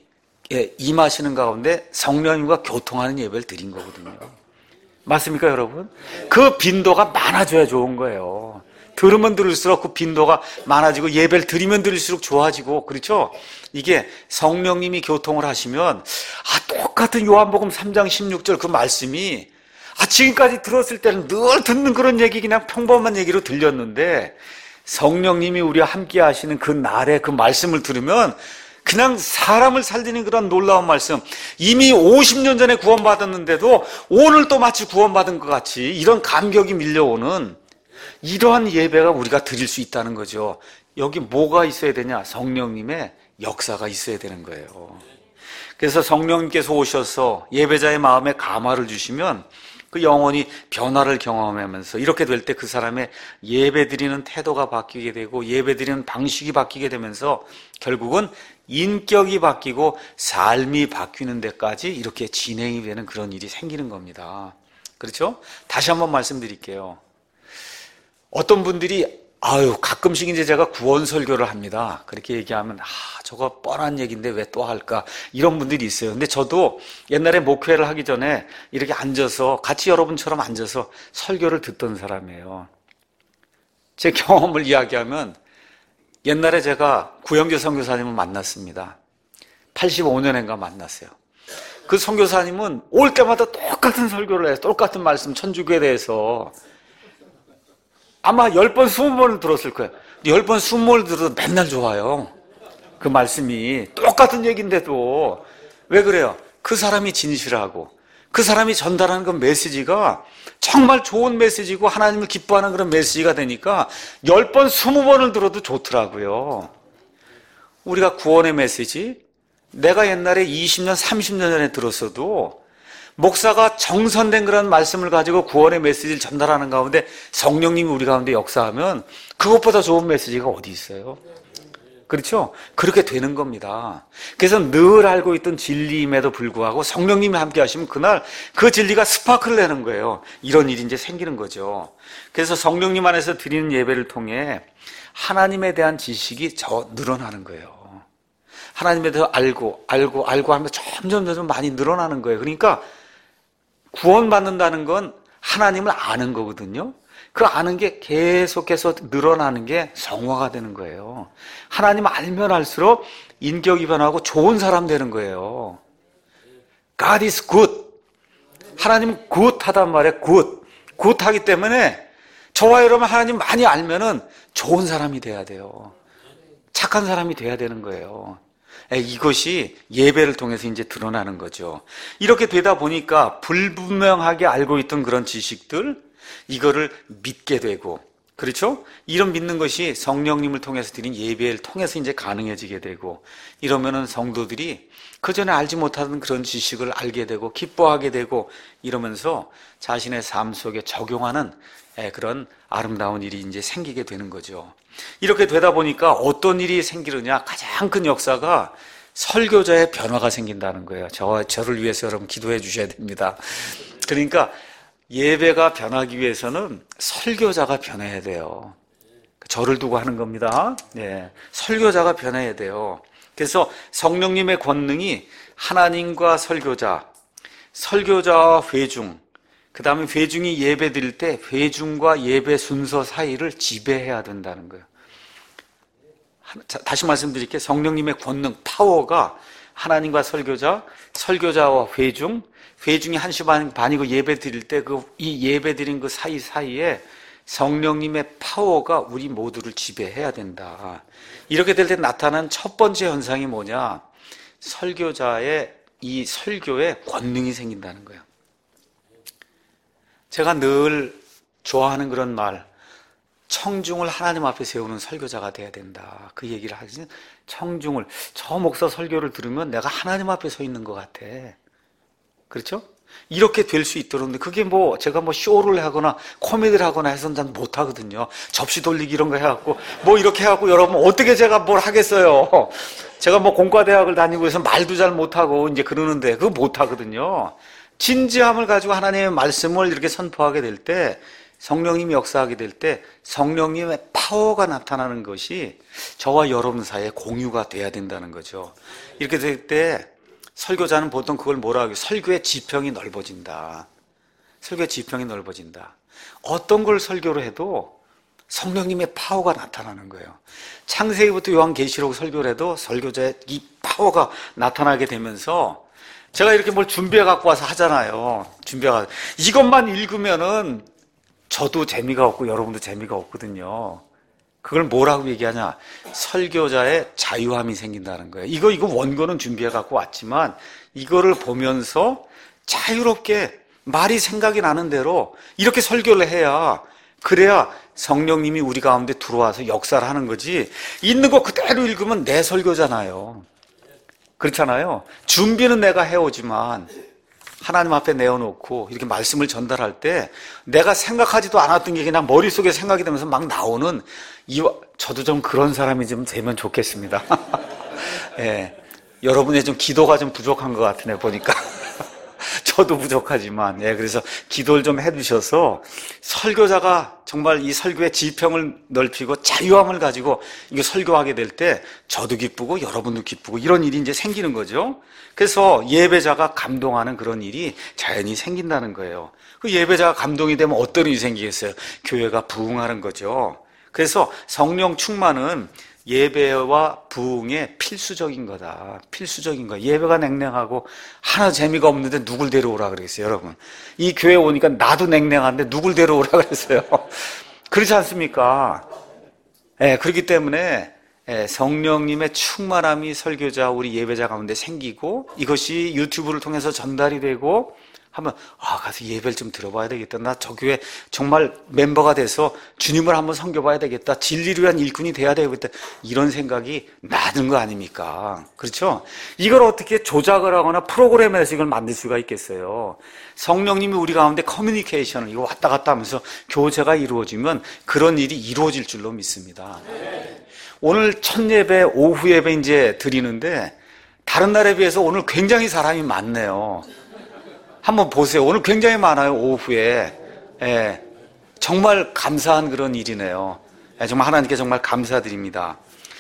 임하시는 가운데 성령님과 교통하는 예배를 드린 거거든요. 맞습니까, 여러분? 그 빈도가 많아져야 좋은 거예요. 들으면 들을수록 그 빈도가 많아지고 예배를 드리면 드릴수록 좋아지고, 그렇죠? 이게 성령님이 교통을 하시면 아, 똑같은 요한복음 삼 장 십육 절 그 말씀이 아, 지금까지 들었을 때는 늘 듣는 그런 얘기, 그냥 평범한 얘기로 들렸는데 성령님이 우리와 함께 하시는 그 날에 그 말씀을 들으면 그냥 사람을 살리는 그런 놀라운 말씀, 이미 오십 년 전에 구원받았는데도 오늘 또 마치 구원받은 것 같이 이런 감격이 밀려오는 이러한 예배가 우리가 드릴 수 있다는 거죠. 여기 뭐가 있어야 되냐? 성령님의 역사가 있어야 되는 거예요. 그래서 성령님께서 오셔서 예배자의 마음에 감화를 주시면 그 영혼이 변화를 경험하면서 이렇게 될 때 그 사람의 예배드리는 태도가 바뀌게 되고 예배드리는 방식이 바뀌게 되면서 결국은 인격이 바뀌고 삶이 바뀌는 데까지 이렇게 진행이 되는 그런 일이 생기는 겁니다. 그렇죠? 다시 한번 말씀드릴게요. 어떤 분들이 아유, 가끔씩 이제 제가 구원 설교를 합니다. 그렇게 얘기하면, 아, 저거 뻔한 얘기인데 왜 또 할까? 이런 분들이 있어요. 근데 저도 옛날에 목회를 하기 전에 이렇게 앉아서, 같이 여러분처럼 앉아서 설교를 듣던 사람이에요. 제 경험을 이야기하면, 옛날에 제가 구영재 선교사님을 만났습니다. 팔십오 년인가 만났어요. 그 선교사님은 올 때마다 똑같은 설교를 해요. 똑같은 말씀, 천주교에 대해서. 아마 열 번, 스무 번을 들었을 거예요. 열 번, 스무 번을 들어도 맨날 좋아요. 그 말씀이. 똑같은 얘기인데도. 왜 그래요? 그 사람이 진실하고, 그 사람이 전달하는 그 메시지가 정말 좋은 메시지고 하나님을 기뻐하는 그런 메시지가 되니까 열 번, 스무 번을 들어도 좋더라고요. 우리가 구원의 메시지, 내가 옛날에 이십 년, 삼십 년 전에 들었어도 목사가 정선된 그런 말씀을 가지고 구원의 메시지를 전달하는 가운데 성령님이 우리 가운데 역사하면 그것보다 좋은 메시지가 어디 있어요? 그렇죠? 그렇게 되는 겁니다. 그래서 늘 알고 있던 진리임에도 불구하고 성령님이 함께 하시면 그날 그 진리가 스파크를 내는 거예요. 이런 일이 이제 생기는 거죠. 그래서 성령님 안에서 드리는 예배를 통해 하나님에 대한 지식이 저 늘어나는 거예요. 하나님에 대해서 알고 알고 알고 하면서 점점 점점 많이 늘어나는 거예요. 그러니까 구원받는다는 건 하나님을 아는 거거든요. 그 아는 게 계속해서 늘어나는 게 성화가 되는 거예요. 하나님 알면 알수록 인격이 변하고 좋은 사람 되는 거예요. God is good. 하나님은 굿하단 말이에요. 굿. 굿하기 때문에 저와 여러분 하나님 많이 알면은 좋은 사람이 돼야 돼요. 착한 사람이 돼야 되는 거예요. 이것이 예배를 통해서 이제 드러나는 거죠. 이렇게 되다 보니까 불분명하게 알고 있던 그런 지식들, 이거를 믿게 되고, 그렇죠? 이런 믿는 것이 성령님을 통해서 드린 예배를 통해서 이제 가능해지게 되고, 이러면은 성도들이 그전에 알지 못하던 그런 지식을 알게 되고, 기뻐하게 되고, 이러면서 자신의 삶 속에 적용하는 그런 아름다운 일이 이제 생기게 되는 거죠. 이렇게 되다 보니까 어떤 일이 생기느냐, 가장 큰 역사가 설교자의 변화가 생긴다는 거예요. 저, 저를 위해서 여러분 기도해 주셔야 됩니다. 그러니까 예배가 변하기 위해서는 설교자가 변해야 돼요. 저를 두고 하는 겁니다. 네, 설교자가 변해야 돼요. 그래서 성령님의 권능이 하나님과 설교자, 설교자와 회중, 그 다음에 회중이 예배 드릴 때 회중과 예배 순서 사이를 지배해야 된다는 거예요. 다시 말씀드릴게요. 성령님의 권능, 파워가 하나님과 설교자, 설교자와 회중, 회중이 한 시 반이고 예배 드릴 때 그 이 예배 드린 그 사이사이에 성령님의 파워가 우리 모두를 지배해야 된다. 이렇게 될 때 나타난 첫 번째 현상이 뭐냐? 설교자의 이 설교에 권능이 생긴다는 거예요. 제가 늘 좋아하는 그런 말, 청중을 하나님 앞에 세우는 설교자가 돼야 된다. 그 얘기를 하시는 청중을, 저 목사 설교를 들으면 내가 하나님 앞에 서 있는 것 같아. 그렇죠? 이렇게 될 수 있도록. 근데 그게 뭐 제가 뭐 쇼를 하거나 코미디를 하거나 해서는 난 못하거든요. 접시 돌리기 이런 거 해갖고 뭐 이렇게 해갖고 여러분 어떻게 제가 뭘 하겠어요. 제가 뭐 공과대학을 다니고 해서 말도 잘 못하고 이제 그러는데 그거 못하거든요. 진지함을 가지고 하나님의 말씀을 이렇게 선포하게 될 때, 성령님이 역사하게 될 때 성령님의 파워가 나타나는 것이 저와 여러분 사이에 공유가 돼야 된다는 거죠. 이렇게 될 때 설교자는 보통 그걸 뭐라 하고, 설교의 지평이 넓어진다. 설교의 지평이 넓어진다. 어떤 걸 설교를 해도 성령님의 파워가 나타나는 거예요. 창세기부터 요한계시록 설교를 해도 설교자의 이 파워가 나타나게 되면서, 제가 이렇게 뭘 준비해 갖고 와서 하잖아요. 준비해 갖고 이것만 읽으면은 저도 재미가 없고 여러분도 재미가 없거든요. 그걸 뭐라고 얘기하냐? 설교자의 자유함이 생긴다는 거예요. 이거 이거 원고는 준비해 갖고 왔지만 이거를 보면서 자유롭게 말이 생각이 나는 대로 이렇게 설교를 해야, 그래야 성령님이 우리 가운데 들어와서 역사를 하는 거지. 있는 거 그대로 읽으면 내 설교잖아요. 그렇잖아요. 준비는 내가 해오지만 하나님 앞에 내어놓고 이렇게 말씀을 전달할 때 내가 생각하지도 않았던 게 그냥 머릿속에 생각이 되면서 막 나오는, 이 저도 좀 그런 사람이 좀 되면 좋겠습니다. 예, 여러분의 좀 기도가 좀 부족한 것 같으네 보니까. 저도 부족하지만, 예, 그래서 기도를 좀 해주셔서 설교자가 정말 이 설교의 지평을 넓히고 자유함을 가지고 이거 설교하게 될 때 저도 기쁘고 여러분도 기쁘고 이런 일이 이제 생기는 거죠. 그래서 예배자가 감동하는 그런 일이 자연히 생긴다는 거예요. 그 예배자가 감동이 되면 어떤 일이 생기겠어요? 교회가 부흥하는 거죠. 그래서 성령 충만은 예배와 부흥의 필수적인 거다. 필수적인 거야. 예배가 냉랭하고 하나 재미가 없는데 누굴 데려오라 그랬어요, 여러분. 이 교회 오니까 나도 냉랭한데 누굴 데려오라 그랬어요. 그렇지 않습니까? 예, 그렇기 때문에 예, 성령님의 충만함이 설교자, 우리 예배자 가운데 생기고 이것이 유튜브를 통해서 전달이 되고 하면 아 가서 예배를 좀 들어봐야 되겠다. 나 저 교회 정말 멤버가 돼서 주님을 한번 섬겨봐야 되겠다. 진리를 위한 일꾼이 돼야 되겠다. 이런 생각이 나는 거 아닙니까? 그렇죠? 이걸 어떻게 조작을 하거나 프로그램에서 이걸 만들 수가 있겠어요? 성령님이 우리 가운데 커뮤니케이션을 이거 왔다 갔다 하면서 교제가 이루어지면 그런 일이 이루어질 줄로 믿습니다. 오늘 첫 예배, 오후 예배 이제 드리는데 다른 날에 비해서 오늘 굉장히 사람이 많네요. 한번 보세요. 오늘 굉장히 많아요, 오후에. 예, 정말 감사한 그런 일이네요. 예, 정말 하나님께 정말 감사드립니다.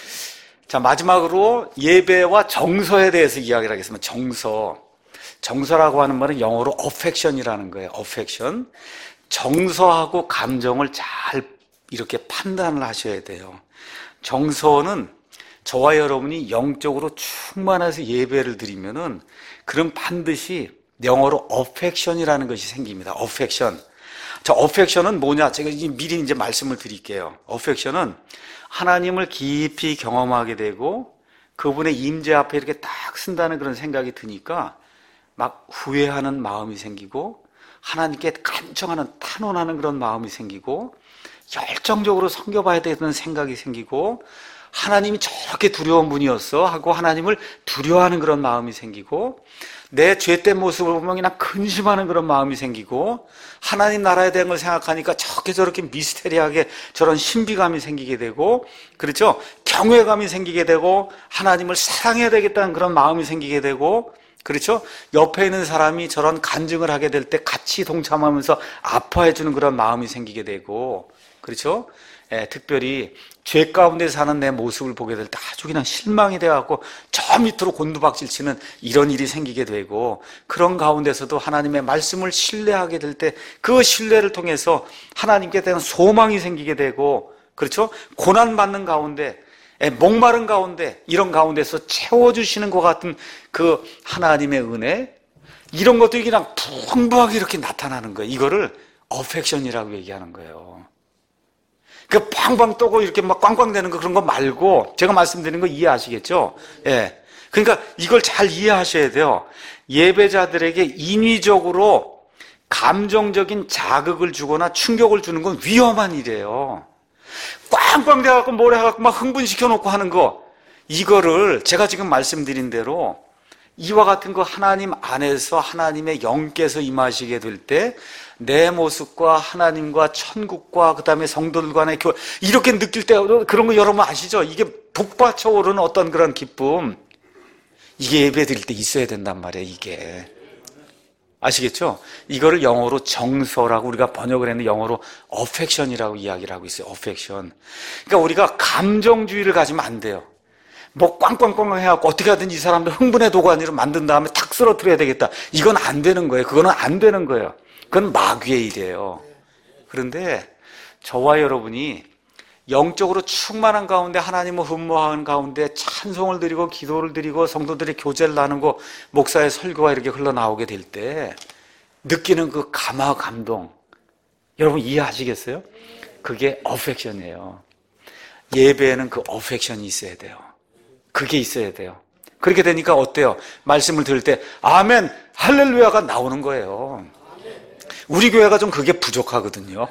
자, 마지막으로 예배와 정서에 대해서 이야기를 하겠습니다. 정서. 정서라고 하는 말은 영어로 affection이라는 거예요. affection. 정서하고 감정을 잘 이렇게 판단을 하셔야 돼요. 정서는 저와 여러분이 영적으로 충만해서 예배를 드리면은 그럼 반드시 영어로 affection이라는 것이 생깁니다. affection. 자, affection은 뭐냐? 제가 미리 이제 말씀을 드릴게요. affection은 하나님을 깊이 경험하게 되고 그분의 임재 앞에 이렇게 딱 쓴다는 그런 생각이 드니까 막 후회하는 마음이 생기고 하나님께 간청하는 탄원하는 그런 마음이 생기고 열정적으로 섬겨봐야 되는 생각이 생기고 하나님이 저렇게 두려운 분이었어 하고 하나님을 두려워하는 그런 마음이 생기고 내 죄된 모습을 보면 그냥 근심하는 그런 마음이 생기고 하나님 나라에 대한 걸 생각하니까 저렇게 저렇게 미스테리하게 저런 신비감이 생기게 되고 그렇죠? 경외감이 생기게 되고 하나님을 사랑해야 되겠다는 그런 마음이 생기게 되고 그렇죠? 옆에 있는 사람이 저런 간증을 하게 될 때 같이 동참하면서 아파해 주는 그런 마음이 생기게 되고 그렇죠? 예, 특별히 죄 가운데 사는 내 모습을 보게 될 때 아주 그냥 실망이 돼갖고 저 밑으로 곤두박질 치는 이런 일이 생기게 되고 그런 가운데서도 하나님의 말씀을 신뢰하게 될 때 그 신뢰를 통해서 하나님께 대한 소망이 생기게 되고 그렇죠? 고난받는 가운데 예, 목마른 가운데 이런 가운데서 채워주시는 것 같은 그 하나님의 은혜 이런 것들이 그냥 풍부하게 이렇게 나타나는 거예요. 이거를 어펙션이라고 얘기하는 거예요. 그 팡팡 떠고 이렇게 막 꽝꽝대는 거 그런 거 말고 제가 말씀드리는 거 이해하시겠죠? 예. 그러니까 이걸 잘 이해하셔야 돼요. 예배자들에게 인위적으로 감정적인 자극을 주거나 충격을 주는 건 위험한 일이에요. 꽝꽝 대갖고 뭐래 해갖고 막 흥분시켜 놓고 하는 거 이거를 제가 지금 말씀드린 대로 이와 같은 거 하나님 안에서 하나님의 영께서 임하시게 될 때 내 모습과 하나님과 천국과 그 다음에 성도들 간의 교회 이렇게 느낄 때 그런 거 여러분 아시죠? 이게 북받쳐 오르는 어떤 그런 기쁨 이게 예배 드릴 때 있어야 된단 말이에요. 이게 아시겠죠? 이거를 영어로 정서라고 우리가 번역을 했는데 영어로 affection이라고 이야기를 하고 있어요. affection. 그러니까 우리가 감정주의를 가지면 안 돼요. 뭐 꽝꽝꽝 해갖고 어떻게 하든 이 사람들 흥분의 도가니를 만든 다음에 탁 쓰러뜨려야 되겠다. 이건 안 되는 거예요. 그거는 안 되는 거예요. 그건 마귀의 일이에요. 그런데 저와 여러분이 영적으로 충만한 가운데 하나님을 흠모하는 가운데 찬송을 드리고 기도를 드리고 성도들의 교제를 나누고 목사의 설교가 이렇게 흘러나오게 될 때 느끼는 그 감화 감동 여러분 이해하시겠어요? 그게 어펙션이에요. 예배에는 그 어펙션이 있어야 돼요. 그게 있어야 돼요. 그렇게 되니까 어때요? 말씀을 들을 때 아멘 할렐루야가 나오는 거예요. 우리 교회가 좀 그게 부족하거든요.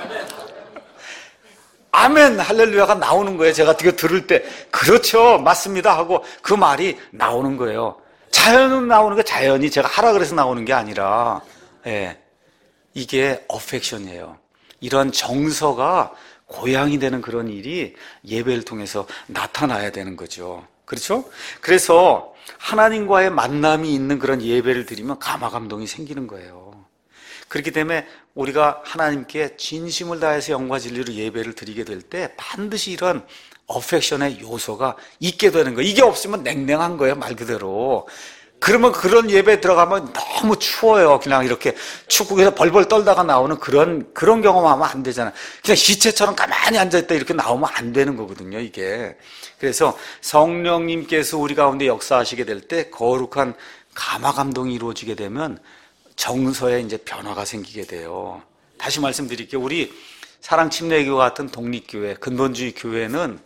아멘 할렐루야가 나오는 거예요. 제가 이거 들을 때 그렇죠 맞습니다 하고 그 말이 나오는 거예요. 자연은 나오는 게 자연이 제가 하라 그래서 나오는 게 아니라 예, 이게 어펙션이에요. 이런 정서가 고양이 되는 그런 일이 예배를 통해서 나타나야 되는 거죠. 그렇죠? 그래서 하나님과의 만남이 있는 그런 예배를 드리면 감화감동이 생기는 거예요. 그렇기 때문에 우리가 하나님께 진심을 다해서 영과 진리로 예배를 드리게 될 때 반드시 이런 어펙션의 요소가 있게 되는 거예요. 이게 없으면 냉랭한 거예요, 말 그대로. 그러면 그런 예배에 들어가면 너무 추워요. 그냥 이렇게 축구에서 벌벌 떨다가 나오는 그런, 그런 경험하면 안 되잖아요. 그냥 시체처럼 가만히 앉아있다 이렇게 나오면 안 되는 거거든요, 이게. 그래서 성령님께서 우리 가운데 역사하시게 될 때 거룩한 감화 감동이 이루어지게 되면 정서에 이제 변화가 생기게 돼요. 다시 말씀드릴게요. 우리 사랑침례교회 같은 독립교회, 근본주의 교회는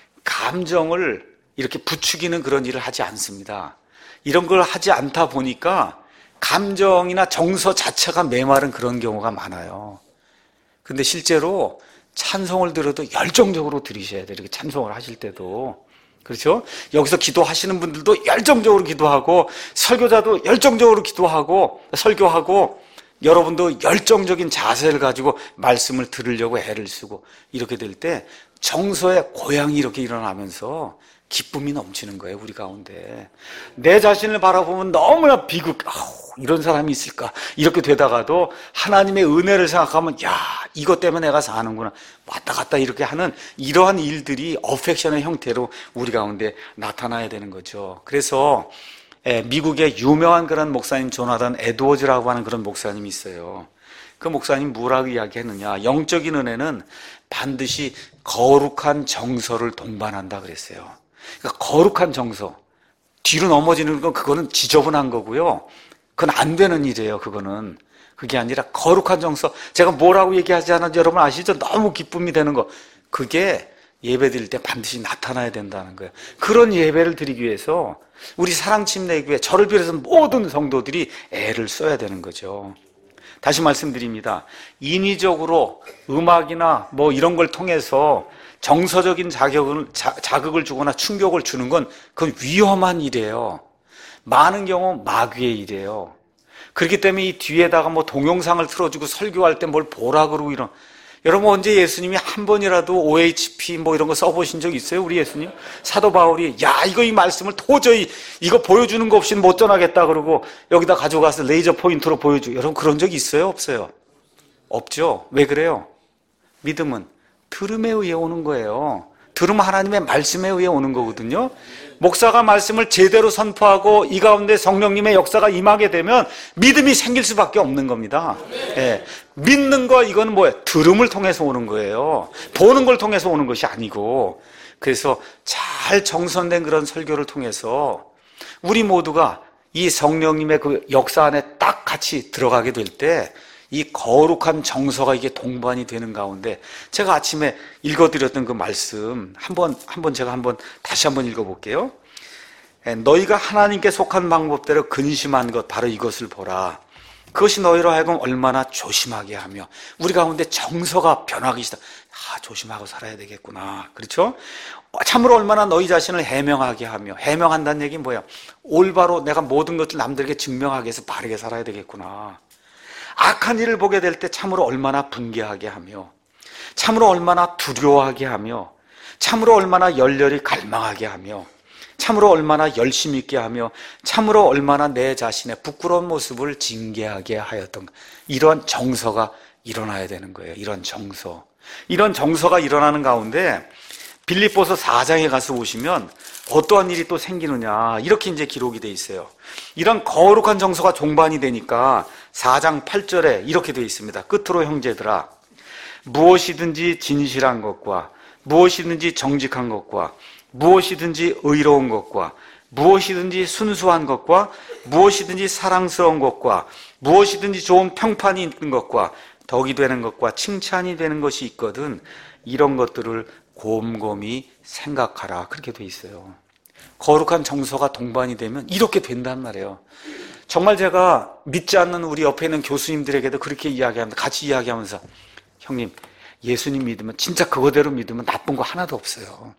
감정을 이렇게 부추기는 그런 일을 하지 않습니다. 이런 걸 하지 않다 보니까 감정이나 정서 자체가 메마른 그런 경우가 많아요. 근데 실제로 찬송을 들어도 열정적으로 들으셔야 돼요. 이렇게 찬송을 하실 때도. 그렇죠? 여기서 기도하시는 분들도 열정적으로 기도하고, 설교자도 열정적으로 기도하고, 설교하고, 여러분도 열정적인 자세를 가지고 말씀을 들으려고 애를 쓰고, 이렇게 될 때 정서의 고향이 이렇게 일어나면서 기쁨이 넘치는 거예요, 우리 가운데. 내 자신을 바라보면 너무나 비극, 아우, 이런 사람이 있을까? 이렇게 되다가도 하나님의 은혜를 생각하면, 야, 이것 때문에 내가 사는구나. 왔다 갔다 이렇게 하는 이러한 일들이 어펙션의 형태로 우리 가운데 나타나야 되는 거죠. 그래서 미국의 유명한 그런 목사님 조나단 에드워즈라고 하는 그런 목사님이 있어요. 그 목사님 뭐라고 이야기했느냐? 영적인 은혜는 반드시 거룩한 정서를 동반한다 그랬어요. 그러니까 거룩한 정서, 뒤로 넘어지는 건 그거는 지저분한 거고요. 그건 안 되는 일이에요. 그거는. 그게 아니라 거룩한 정서. 제가 뭐라고 얘기하지 않았는지 여러분 아시죠? 너무 기쁨이 되는 거. 그게 예배 드릴 때 반드시 나타나야 된다는 거예요. 그런 예배를 드리기 위해서 우리 사랑침례교회, 저를 비롯해서 모든 성도들이 애를 써야 되는 거죠. 다시 말씀드립니다. 인위적으로 음악이나 뭐 이런 걸 통해서 정서적인 자격을, 자, 자극을 주거나 충격을 주는 건 그건 위험한 일이에요. 많은 경우 마귀의 일이에요. 그렇기 때문에 이 뒤에다가 뭐 동영상을 틀어주고 설교할 때 뭘 보라 그러고 이런. 여러분 언제 예수님이 한 번이라도 오에이치피 뭐 이런 거 써보신 적 있어요? 우리 예수님? 사도 바울이 야 이거 이 말씀을 도저히 이거 보여주는 거 없이는 못 전하겠다 그러고 여기다 가져가서 레이저 포인트로 보여주고. 여러분 그런 적 있어요? 없어요? 없죠? 왜 그래요? 믿음은 들음에 의해 오는 거예요. 들음 하나님의 말씀에 의해 오는 거거든요. 목사가 말씀을 제대로 선포하고 이 가운데 성령님의 역사가 임하게 되면 믿음이 생길 수밖에 없는 겁니다. 예. 믿는 거 이건 뭐예요? 들음을 통해서 오는 거예요. 보는 걸 통해서 오는 것이 아니고. 그래서 잘 정선된 그런 설교를 통해서 우리 모두가 이 성령님의 그 역사 안에 딱 같이 들어가게 될 때 이 거룩한 정서가 이게 동반이 되는 가운데 제가 아침에 읽어드렸던 그 말씀 한번 한번 제가 한번 다시 한번 읽어볼게요. 너희가 하나님께 속한 방법대로 근심한 것 바로 이것을 보라. 그것이 너희로 하여금 얼마나 조심하게 하며 우리 가운데 정서가 변하기 시작. 아 조심하고 살아야 되겠구나. 그렇죠? 참으로 얼마나 너희 자신을 해명하게 하며 해명한다는 얘기는 뭐야? 올바로 내가 모든 것을 남들에게 증명하기 위해서 바르게 살아야 되겠구나. 악한 일을 보게 될 때 참으로 얼마나 분개하게 하며 참으로 얼마나 두려워하게 하며 참으로 얼마나 열렬히 갈망하게 하며 참으로 얼마나 열심 있게 하며 참으로 얼마나 내 자신의 부끄러운 모습을 징계하게 하였던가. 이런 정서가 일어나야 되는 거예요. 이런 정서. 이런 정서가 일어나는 가운데 빌립보서 사 장에 가서 보시면 어떠한 일이 또 생기느냐 이렇게 이제 기록이 돼 있어요. 이런 거룩한 정서가 종반이 되니까 사 장 팔 절에 이렇게 돼 있습니다. 끝으로 형제들아 무엇이든지 진실한 것과 무엇이든지 정직한 것과 무엇이든지 의로운 것과 무엇이든지 순수한 것과 무엇이든지 사랑스러운 것과 무엇이든지 좋은 평판이 있는 것과 덕이 되는 것과 칭찬이 되는 것이 있거든 이런 것들을 곰곰이 생각하라. 그렇게 돼 있어요. 거룩한 정서가 동반이 되면 이렇게 된단 말이에요. 정말 제가 믿지 않는 우리 옆에 있는 교수님들에게도 그렇게 이야기합니다. 같이 이야기하면서 형님 예수님 믿으면 진짜 그거대로 믿으면 나쁜 거 하나도 없어요.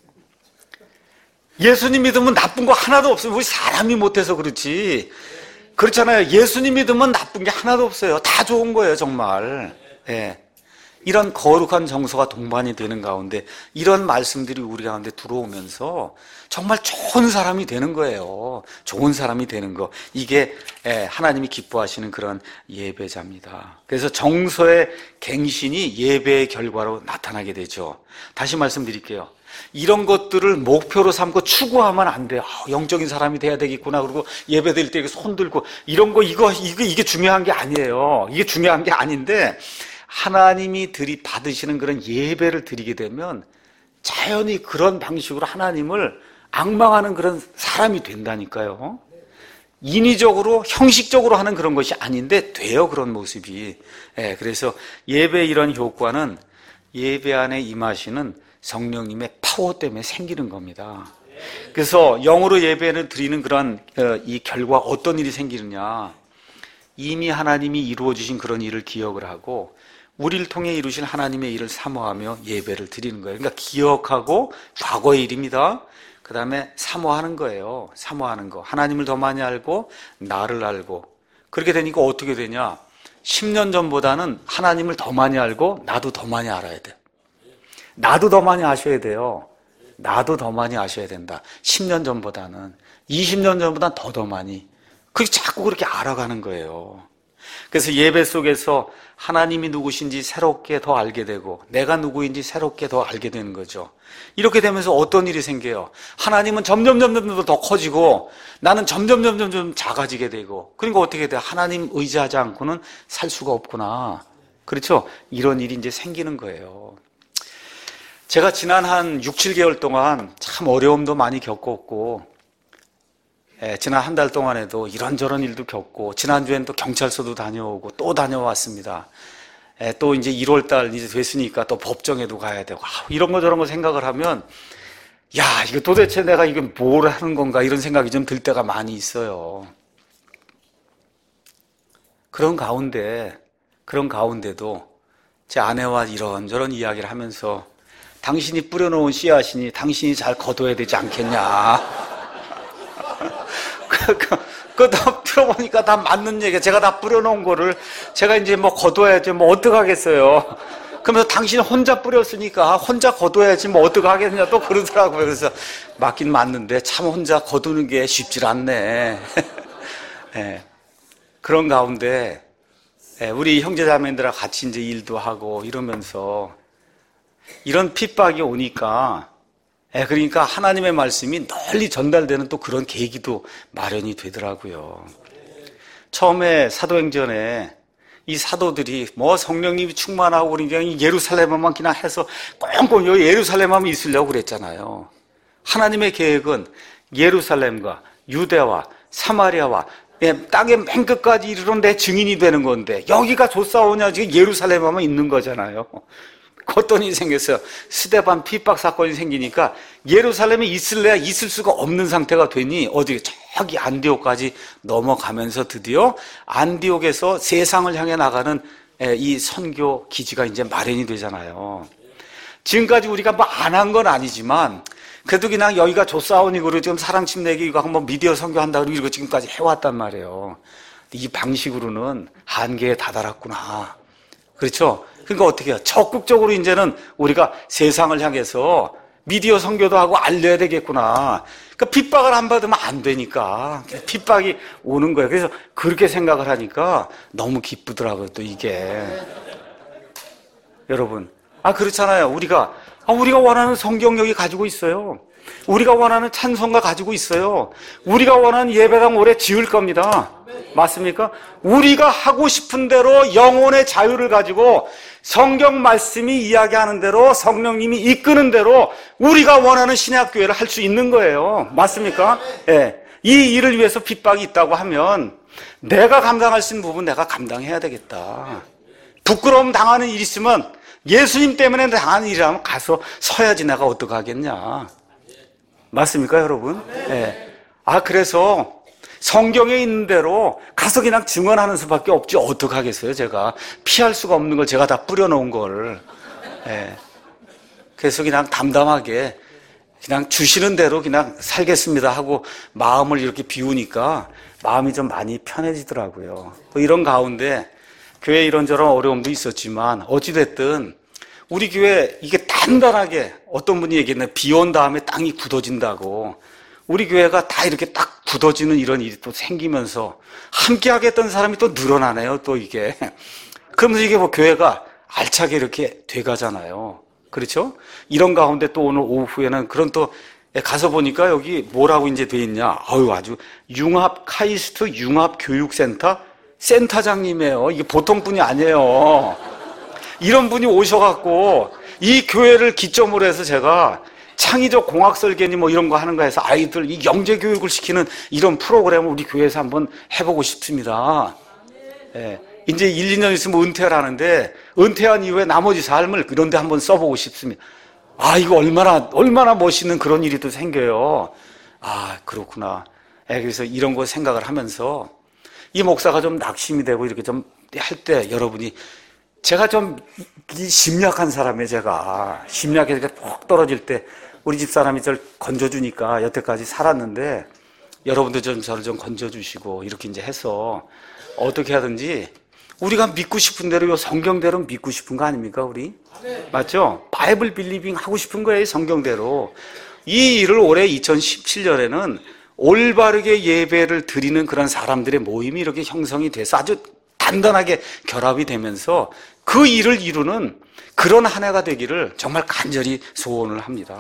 예수님 믿으면 나쁜 거 하나도 없어요. 우리 사람이 못해서 그렇지. 그렇잖아요. 예수님 믿으면 나쁜 게 하나도 없어요. 다 좋은 거예요 정말. 예. 이런 거룩한 정서가 동반이 되는 가운데 이런 말씀들이 우리 가운데 들어오면서 정말 좋은 사람이 되는 거예요. 좋은 사람이 되는 거. 이게 하나님이 기뻐하시는 그런 예배자입니다. 그래서 정서의 갱신이 예배의 결과로 나타나게 되죠. 다시 말씀드릴게요. 이런 것들을 목표로 삼고 추구하면 안 돼요. 아, 영적인 사람이 돼야 되겠구나. 그리고 예배 드릴 때 손 들고 이런 거 이거 이게 이게 중요한 게 아니에요. 이게 중요한 게 아닌데 하나님이 들이 받으시는 그런 예배를 드리게 되면 자연히 그런 방식으로 하나님을 앙망하는 그런 사람이 된다니까요. 인위적으로 형식적으로 하는 그런 것이 아닌데 돼요. 그런 모습이. 예, 그래서 예배의 이런 효과는 예배 안에 임하시는 성령님의 파워 때문에 생기는 겁니다. 그래서 영으로 예배를 드리는 그런 이 결과 어떤 일이 생기느냐, 이미 하나님이 이루어 주신 그런 일을 기억을 하고 우리를 통해 이루신 하나님의 일을 사모하며 예배를 드리는 거예요. 그러니까 기억하고 과거의 일입니다. 그 다음에 사모하는 거예요. 사모하는 거. 하나님을 더 많이 알고 나를 알고. 그렇게 되니까 어떻게 되냐, 십 년 전보다는 하나님을 더 많이 알고 나도 더 많이 알아야 돼요. 나도 더 많이 아셔야 돼요. 나도 더 많이 아셔야 된다. 십 년 전보다는, 이십 년 전보다는 더 더 많이. 그게 자꾸 그렇게 알아가는 거예요. 그래서 예배 속에서 하나님이 누구신지 새롭게 더 알게 되고 내가 누구인지 새롭게 더 알게 되는 거죠. 이렇게 되면서 어떤 일이 생겨요? 하나님은 점점 점점 더 커지고 나는 점점 점점 점 작아지게 되고, 그러니까 어떻게 돼요? 하나님 의지하지 않고는 살 수가 없구나. 그렇죠? 이런 일이 이제 생기는 거예요. 제가 지난 한 육, 칠 개월 동안 참 어려움도 많이 겪었고, 예, 지난 한 달 동안에도 이런저런 일도 겪고, 지난주엔 또 경찰서도 다녀오고 또 다녀왔습니다. 예, 또 이제 일월 달 이제 됐으니까 또 법정에도 가야 되고, 아, 이런 거 저런 거 생각을 하면, 야, 이거 도대체 내가 이거 뭘 하는 건가, 이런 생각이 좀 들 때가 많이 있어요. 그런 가운데, 그런 가운데도 제 아내와 이런저런 이야기를 하면서 당신이 뿌려놓은 씨앗이니 당신이 잘 거둬야 되지 않겠냐. 그거 들어보니까 다 맞는 얘기야. 제가 다 뿌려놓은 거를 제가 이제 뭐 거둬야지, 뭐 어떡하겠어요. 그러면서 당신이 혼자 뿌렸으니까 혼자 거둬야지 뭐 어떡하겠냐 또 그러더라고요. 그래서 맞긴 맞는데 참 혼자 거두는 게 쉽질 않네. 네. 그런 가운데 우리 형제자매들하고 같이 이제 일도 하고 이러면서 이런 핍박이 오니까, 예, 그러니까 하나님의 말씀이 널리 전달되는 또 그런 계기도 마련이 되더라고요. 처음에 사도행전에 이 사도들이 뭐 성령님이 충만하고 그러니까 예루살렘만 그냥 해서 꽁꽁 여기 예루살렘만 있으려고 그랬잖아요. 하나님의 계획은 예루살렘과 유대와 사마리아와, 예, 땅의 맨 끝까지 이르러 내 증인이 되는 건데 여기가 좋사오냐, 지금 예루살렘만 있는 거잖아요. 어떤 일이 생겼어요. 스데반 핍박 사건이 생기니까 예루살렘에 있을래야 있을 수가 없는 상태가 되니 어디 저기 안디옥까지 넘어가면서 드디어 안디옥에서 세상을 향해 나가는 이 선교 기지가 이제 마련이 되잖아요. 지금까지 우리가 뭐 안 한 건 아니지만 그래도 그냥 여기가 좋사오니 그리고 지금 사랑 침례기 이거 뭐 미디어 선교한다 그러고 이거 지금까지 해왔단 말이에요. 이 방식으로는 한계에 다다랐구나. 그렇죠? 그러니까 어떻게 해요? 적극적으로 이제는 우리가 세상을 향해서 미디어 선교도 하고 알려야 되겠구나. 그러니까 핍박을 안 받으면 안 되니까 핍박이 오는 거예요. 그래서 그렇게 생각을 하니까 너무 기쁘더라고요. 또 이게 여러분, 아 그렇잖아요. 우리가 아, 우리가 원하는 성경력이 가지고 있어요. 우리가 원하는 찬송가 가지고 있어요. 우리가 원하는 예배당 올해 지을 겁니다. 맞습니까? 우리가 하고 싶은 대로 영혼의 자유를 가지고 성경 말씀이 이야기하는 대로 성령님이 이끄는 대로 우리가 원하는 신약교회를 할 수 있는 거예요. 맞습니까? 예. 이 일을 위해서 핍박이 있다고 하면 내가 감당할 수 있는 부분 내가 감당해야 되겠다. 부끄러움 당하는 일 있으면 예수님 때문에 당하는 일이라면 가서 서야지 내가 어떡하겠냐. 맞습니까, 여러분? 예. 아, 그래서 성경에 있는 대로 가서 그냥 증언하는 수밖에 없지 어떡하겠어요, 제가. 피할 수가 없는 걸 제가 다 뿌려놓은 걸. 예. 그래서 그냥 담담하게 그냥 주시는 대로 그냥 살겠습니다 하고 마음을 이렇게 비우니까 마음이 좀 많이 편해지더라고요. 또 이런 가운데 교회 이런저런 어려움도 있었지만 어찌됐든 우리 교회 이게 단단하게 어떤 분이 얘기했나 비 온 다음에 땅이 굳어진다고 우리 교회가 다 이렇게 딱 굳어지는 이런 일이 또 생기면서 함께 하겠다는 사람이 또 늘어나네요. 또 이게 그러면서 이게 뭐 교회가 알차게 이렇게 돼가잖아요. 그렇죠? 이런 가운데 또 오늘 오후에는 그런 또 가서 보니까 여기 뭐라고 이제 돼 있냐? 아유 아주 융합 카이스트 융합 교육센터 센터장님이에요. 이게 보통 분이 아니에요. 이런 분이 오셔갖고 이 교회를 기점으로 해서 제가 창의적 공학 설계니 뭐 이런 거 하는 거 해서 아이들 이 영재 교육을 시키는 이런 프로그램을 우리 교회에서 한번 해보고 싶습니다. 예. 이제 일, 이 년 있으면 은퇴를 하는데 은퇴한 이후에 나머지 삶을 그런 데 한번 써보고 싶습니다. 아, 이거 얼마나, 얼마나 멋있는 그런 일이 또 생겨요. 아, 그렇구나. 예, 그래서 이런 거 생각을 하면서 이 목사가 좀 낙심이 되고 이렇게 좀 할 때 여러분이 제가 좀 심약한 사람이에요, 제가. 심약해서 이렇게 푹 떨어질 때 우리 집 사람이 저를 건져주니까 여태까지 살았는데 여러분도 좀 저를 좀 건져주시고 이렇게 이제 해서 어떻게 하든지 우리가 믿고 싶은 대로 요 성경대로 믿고 싶은 거 아닙니까, 우리? 네. 맞죠? 바이블 빌리빙 하고 싶은 거예요, 성경대로. 이 일을 올해 이천십칠 년에는 올바르게 예배를 드리는 그런 사람들의 모임이 이렇게 형성이 돼서 아주 단단하게 결합이 되면서 그 일을 이루는 그런 한 해가 되기를 정말 간절히 소원을 합니다.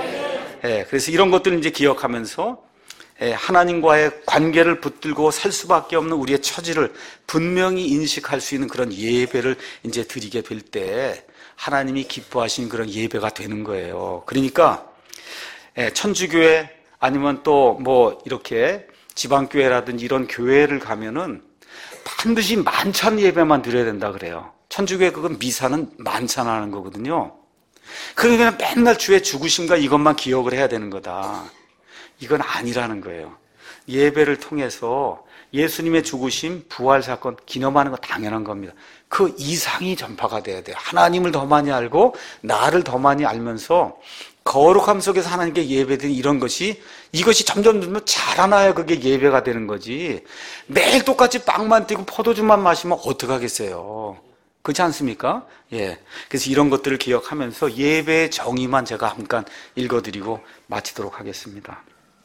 예, 그래서 이런 것들을 이제 기억하면서 예, 하나님과의 관계를 붙들고 살 수밖에 없는 우리의 처지를 분명히 인식할 수 있는 그런 예배를 이제 드리게 될 때 하나님이 기뻐하신 그런 예배가 되는 거예요. 그러니까 예, 천주교회 아니면 또 뭐 이렇게 지방교회라든지 이런 교회를 가면은 반드시 만찬 예배만 드려야 된다 그래요. 천주교회 그건 미사는 만찬하는 거거든요. 그러니까 맨날 주의 죽으심과 이것만 기억을 해야 되는 거다. 이건 아니라는 거예요. 예배를 통해서 예수님의 죽으심, 부활 사건 기념하는 거 당연한 겁니다. 그 이상이 전파가 돼야 돼요. 하나님을 더 많이 알고 나를 더 많이 알면서 거룩함 속에서 하나님께 예배드린 이런 것이 이것이 점점 점점 자라나야 그게 예배가 되는 거지. 매일 똑같이 빵만 띄고 포도주만 마시면 어떡하겠어요. 그렇지 않습니까? 예. 그래서 이런 것들을 기억하면서 예배의 정의만 제가 잠깐 읽어드리고 마치도록 하겠습니다.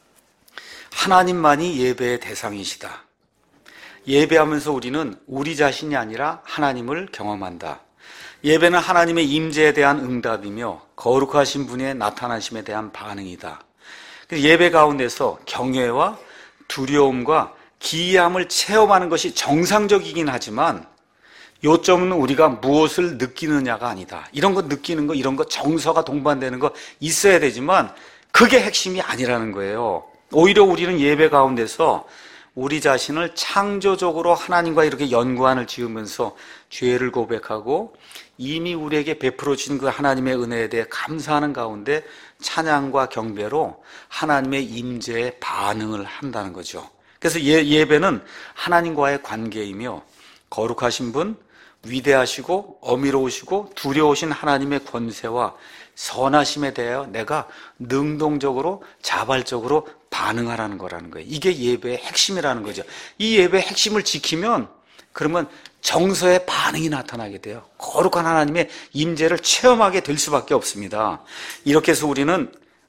하나님만이 예배의 대상이시다. 예배하면서 우리는 우리 자신이 아니라 하나님을 경험한다. 예배는 하나님의 임재에 대한 응답이며 거룩하신 분의 나타나심에 대한 반응이다. 예배 가운데서 경외와 두려움과 기이함을 체험하는 것이 정상적이긴 하지만 요점은 우리가 무엇을 느끼느냐가 아니다. 이런 거 느끼는 거, 이런 거 정서가 동반되는 거 있어야 되지만 그게 핵심이 아니라는 거예요. 오히려 우리는 예배 가운데서 우리 자신을 창조적으로 하나님과 이렇게 연관을 지으면서 죄를 고백하고 이미 우리에게 베풀어 주신 그 하나님의 은혜에 대해 감사하는 가운데 찬양과 경배로 하나님의 임재에 반응을 한다는 거죠. 그래서 예, 예배는 하나님과의 관계이며 거룩하신 분, 위대하시고 어미로우시고 두려우신 하나님의 권세와 선하심에 대하여 내가 능동적으로 자발적으로 반응하라는 거라는 거예요. 이게 예배의 핵심이라는 거죠. 이 예배의 핵심을 지키면 그러면 정서의 반응이 나타나게 돼요. 거룩한 하나님의 임재를 체험하게 될 수밖에 없습니다. 이렇게 해서 우리는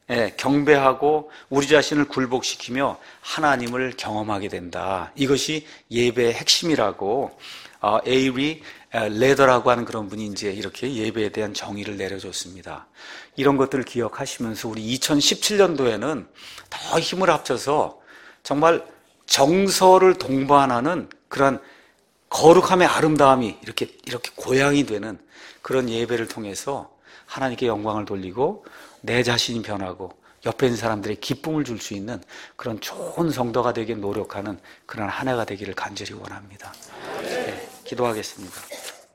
경배하고 우리 자신을 굴복시키며 하나님을 경험하게 된다. 이것이 예배의 핵심이라고 에이리 레더라고 하는 그런 분이 이제 이렇게 예배에 대한 정의를 내려줬습니다. 이런 것들을 기억하시면서 우리 이천십칠 년도에는 더 힘을 합쳐서 정말 정서를 동반하는 그런 거룩함의 아름다움이 이렇게 이렇게 고양이 되는 그런 예배를 통해서 하나님께 영광을 돌리고 내 자신이 변하고 옆에 있는 사람들의 기쁨을 줄 수 있는 그런 좋은 성도가 되기 노력하는 그런 한 해가 되기를 간절히 원합니다. 네, 기도하겠습니다.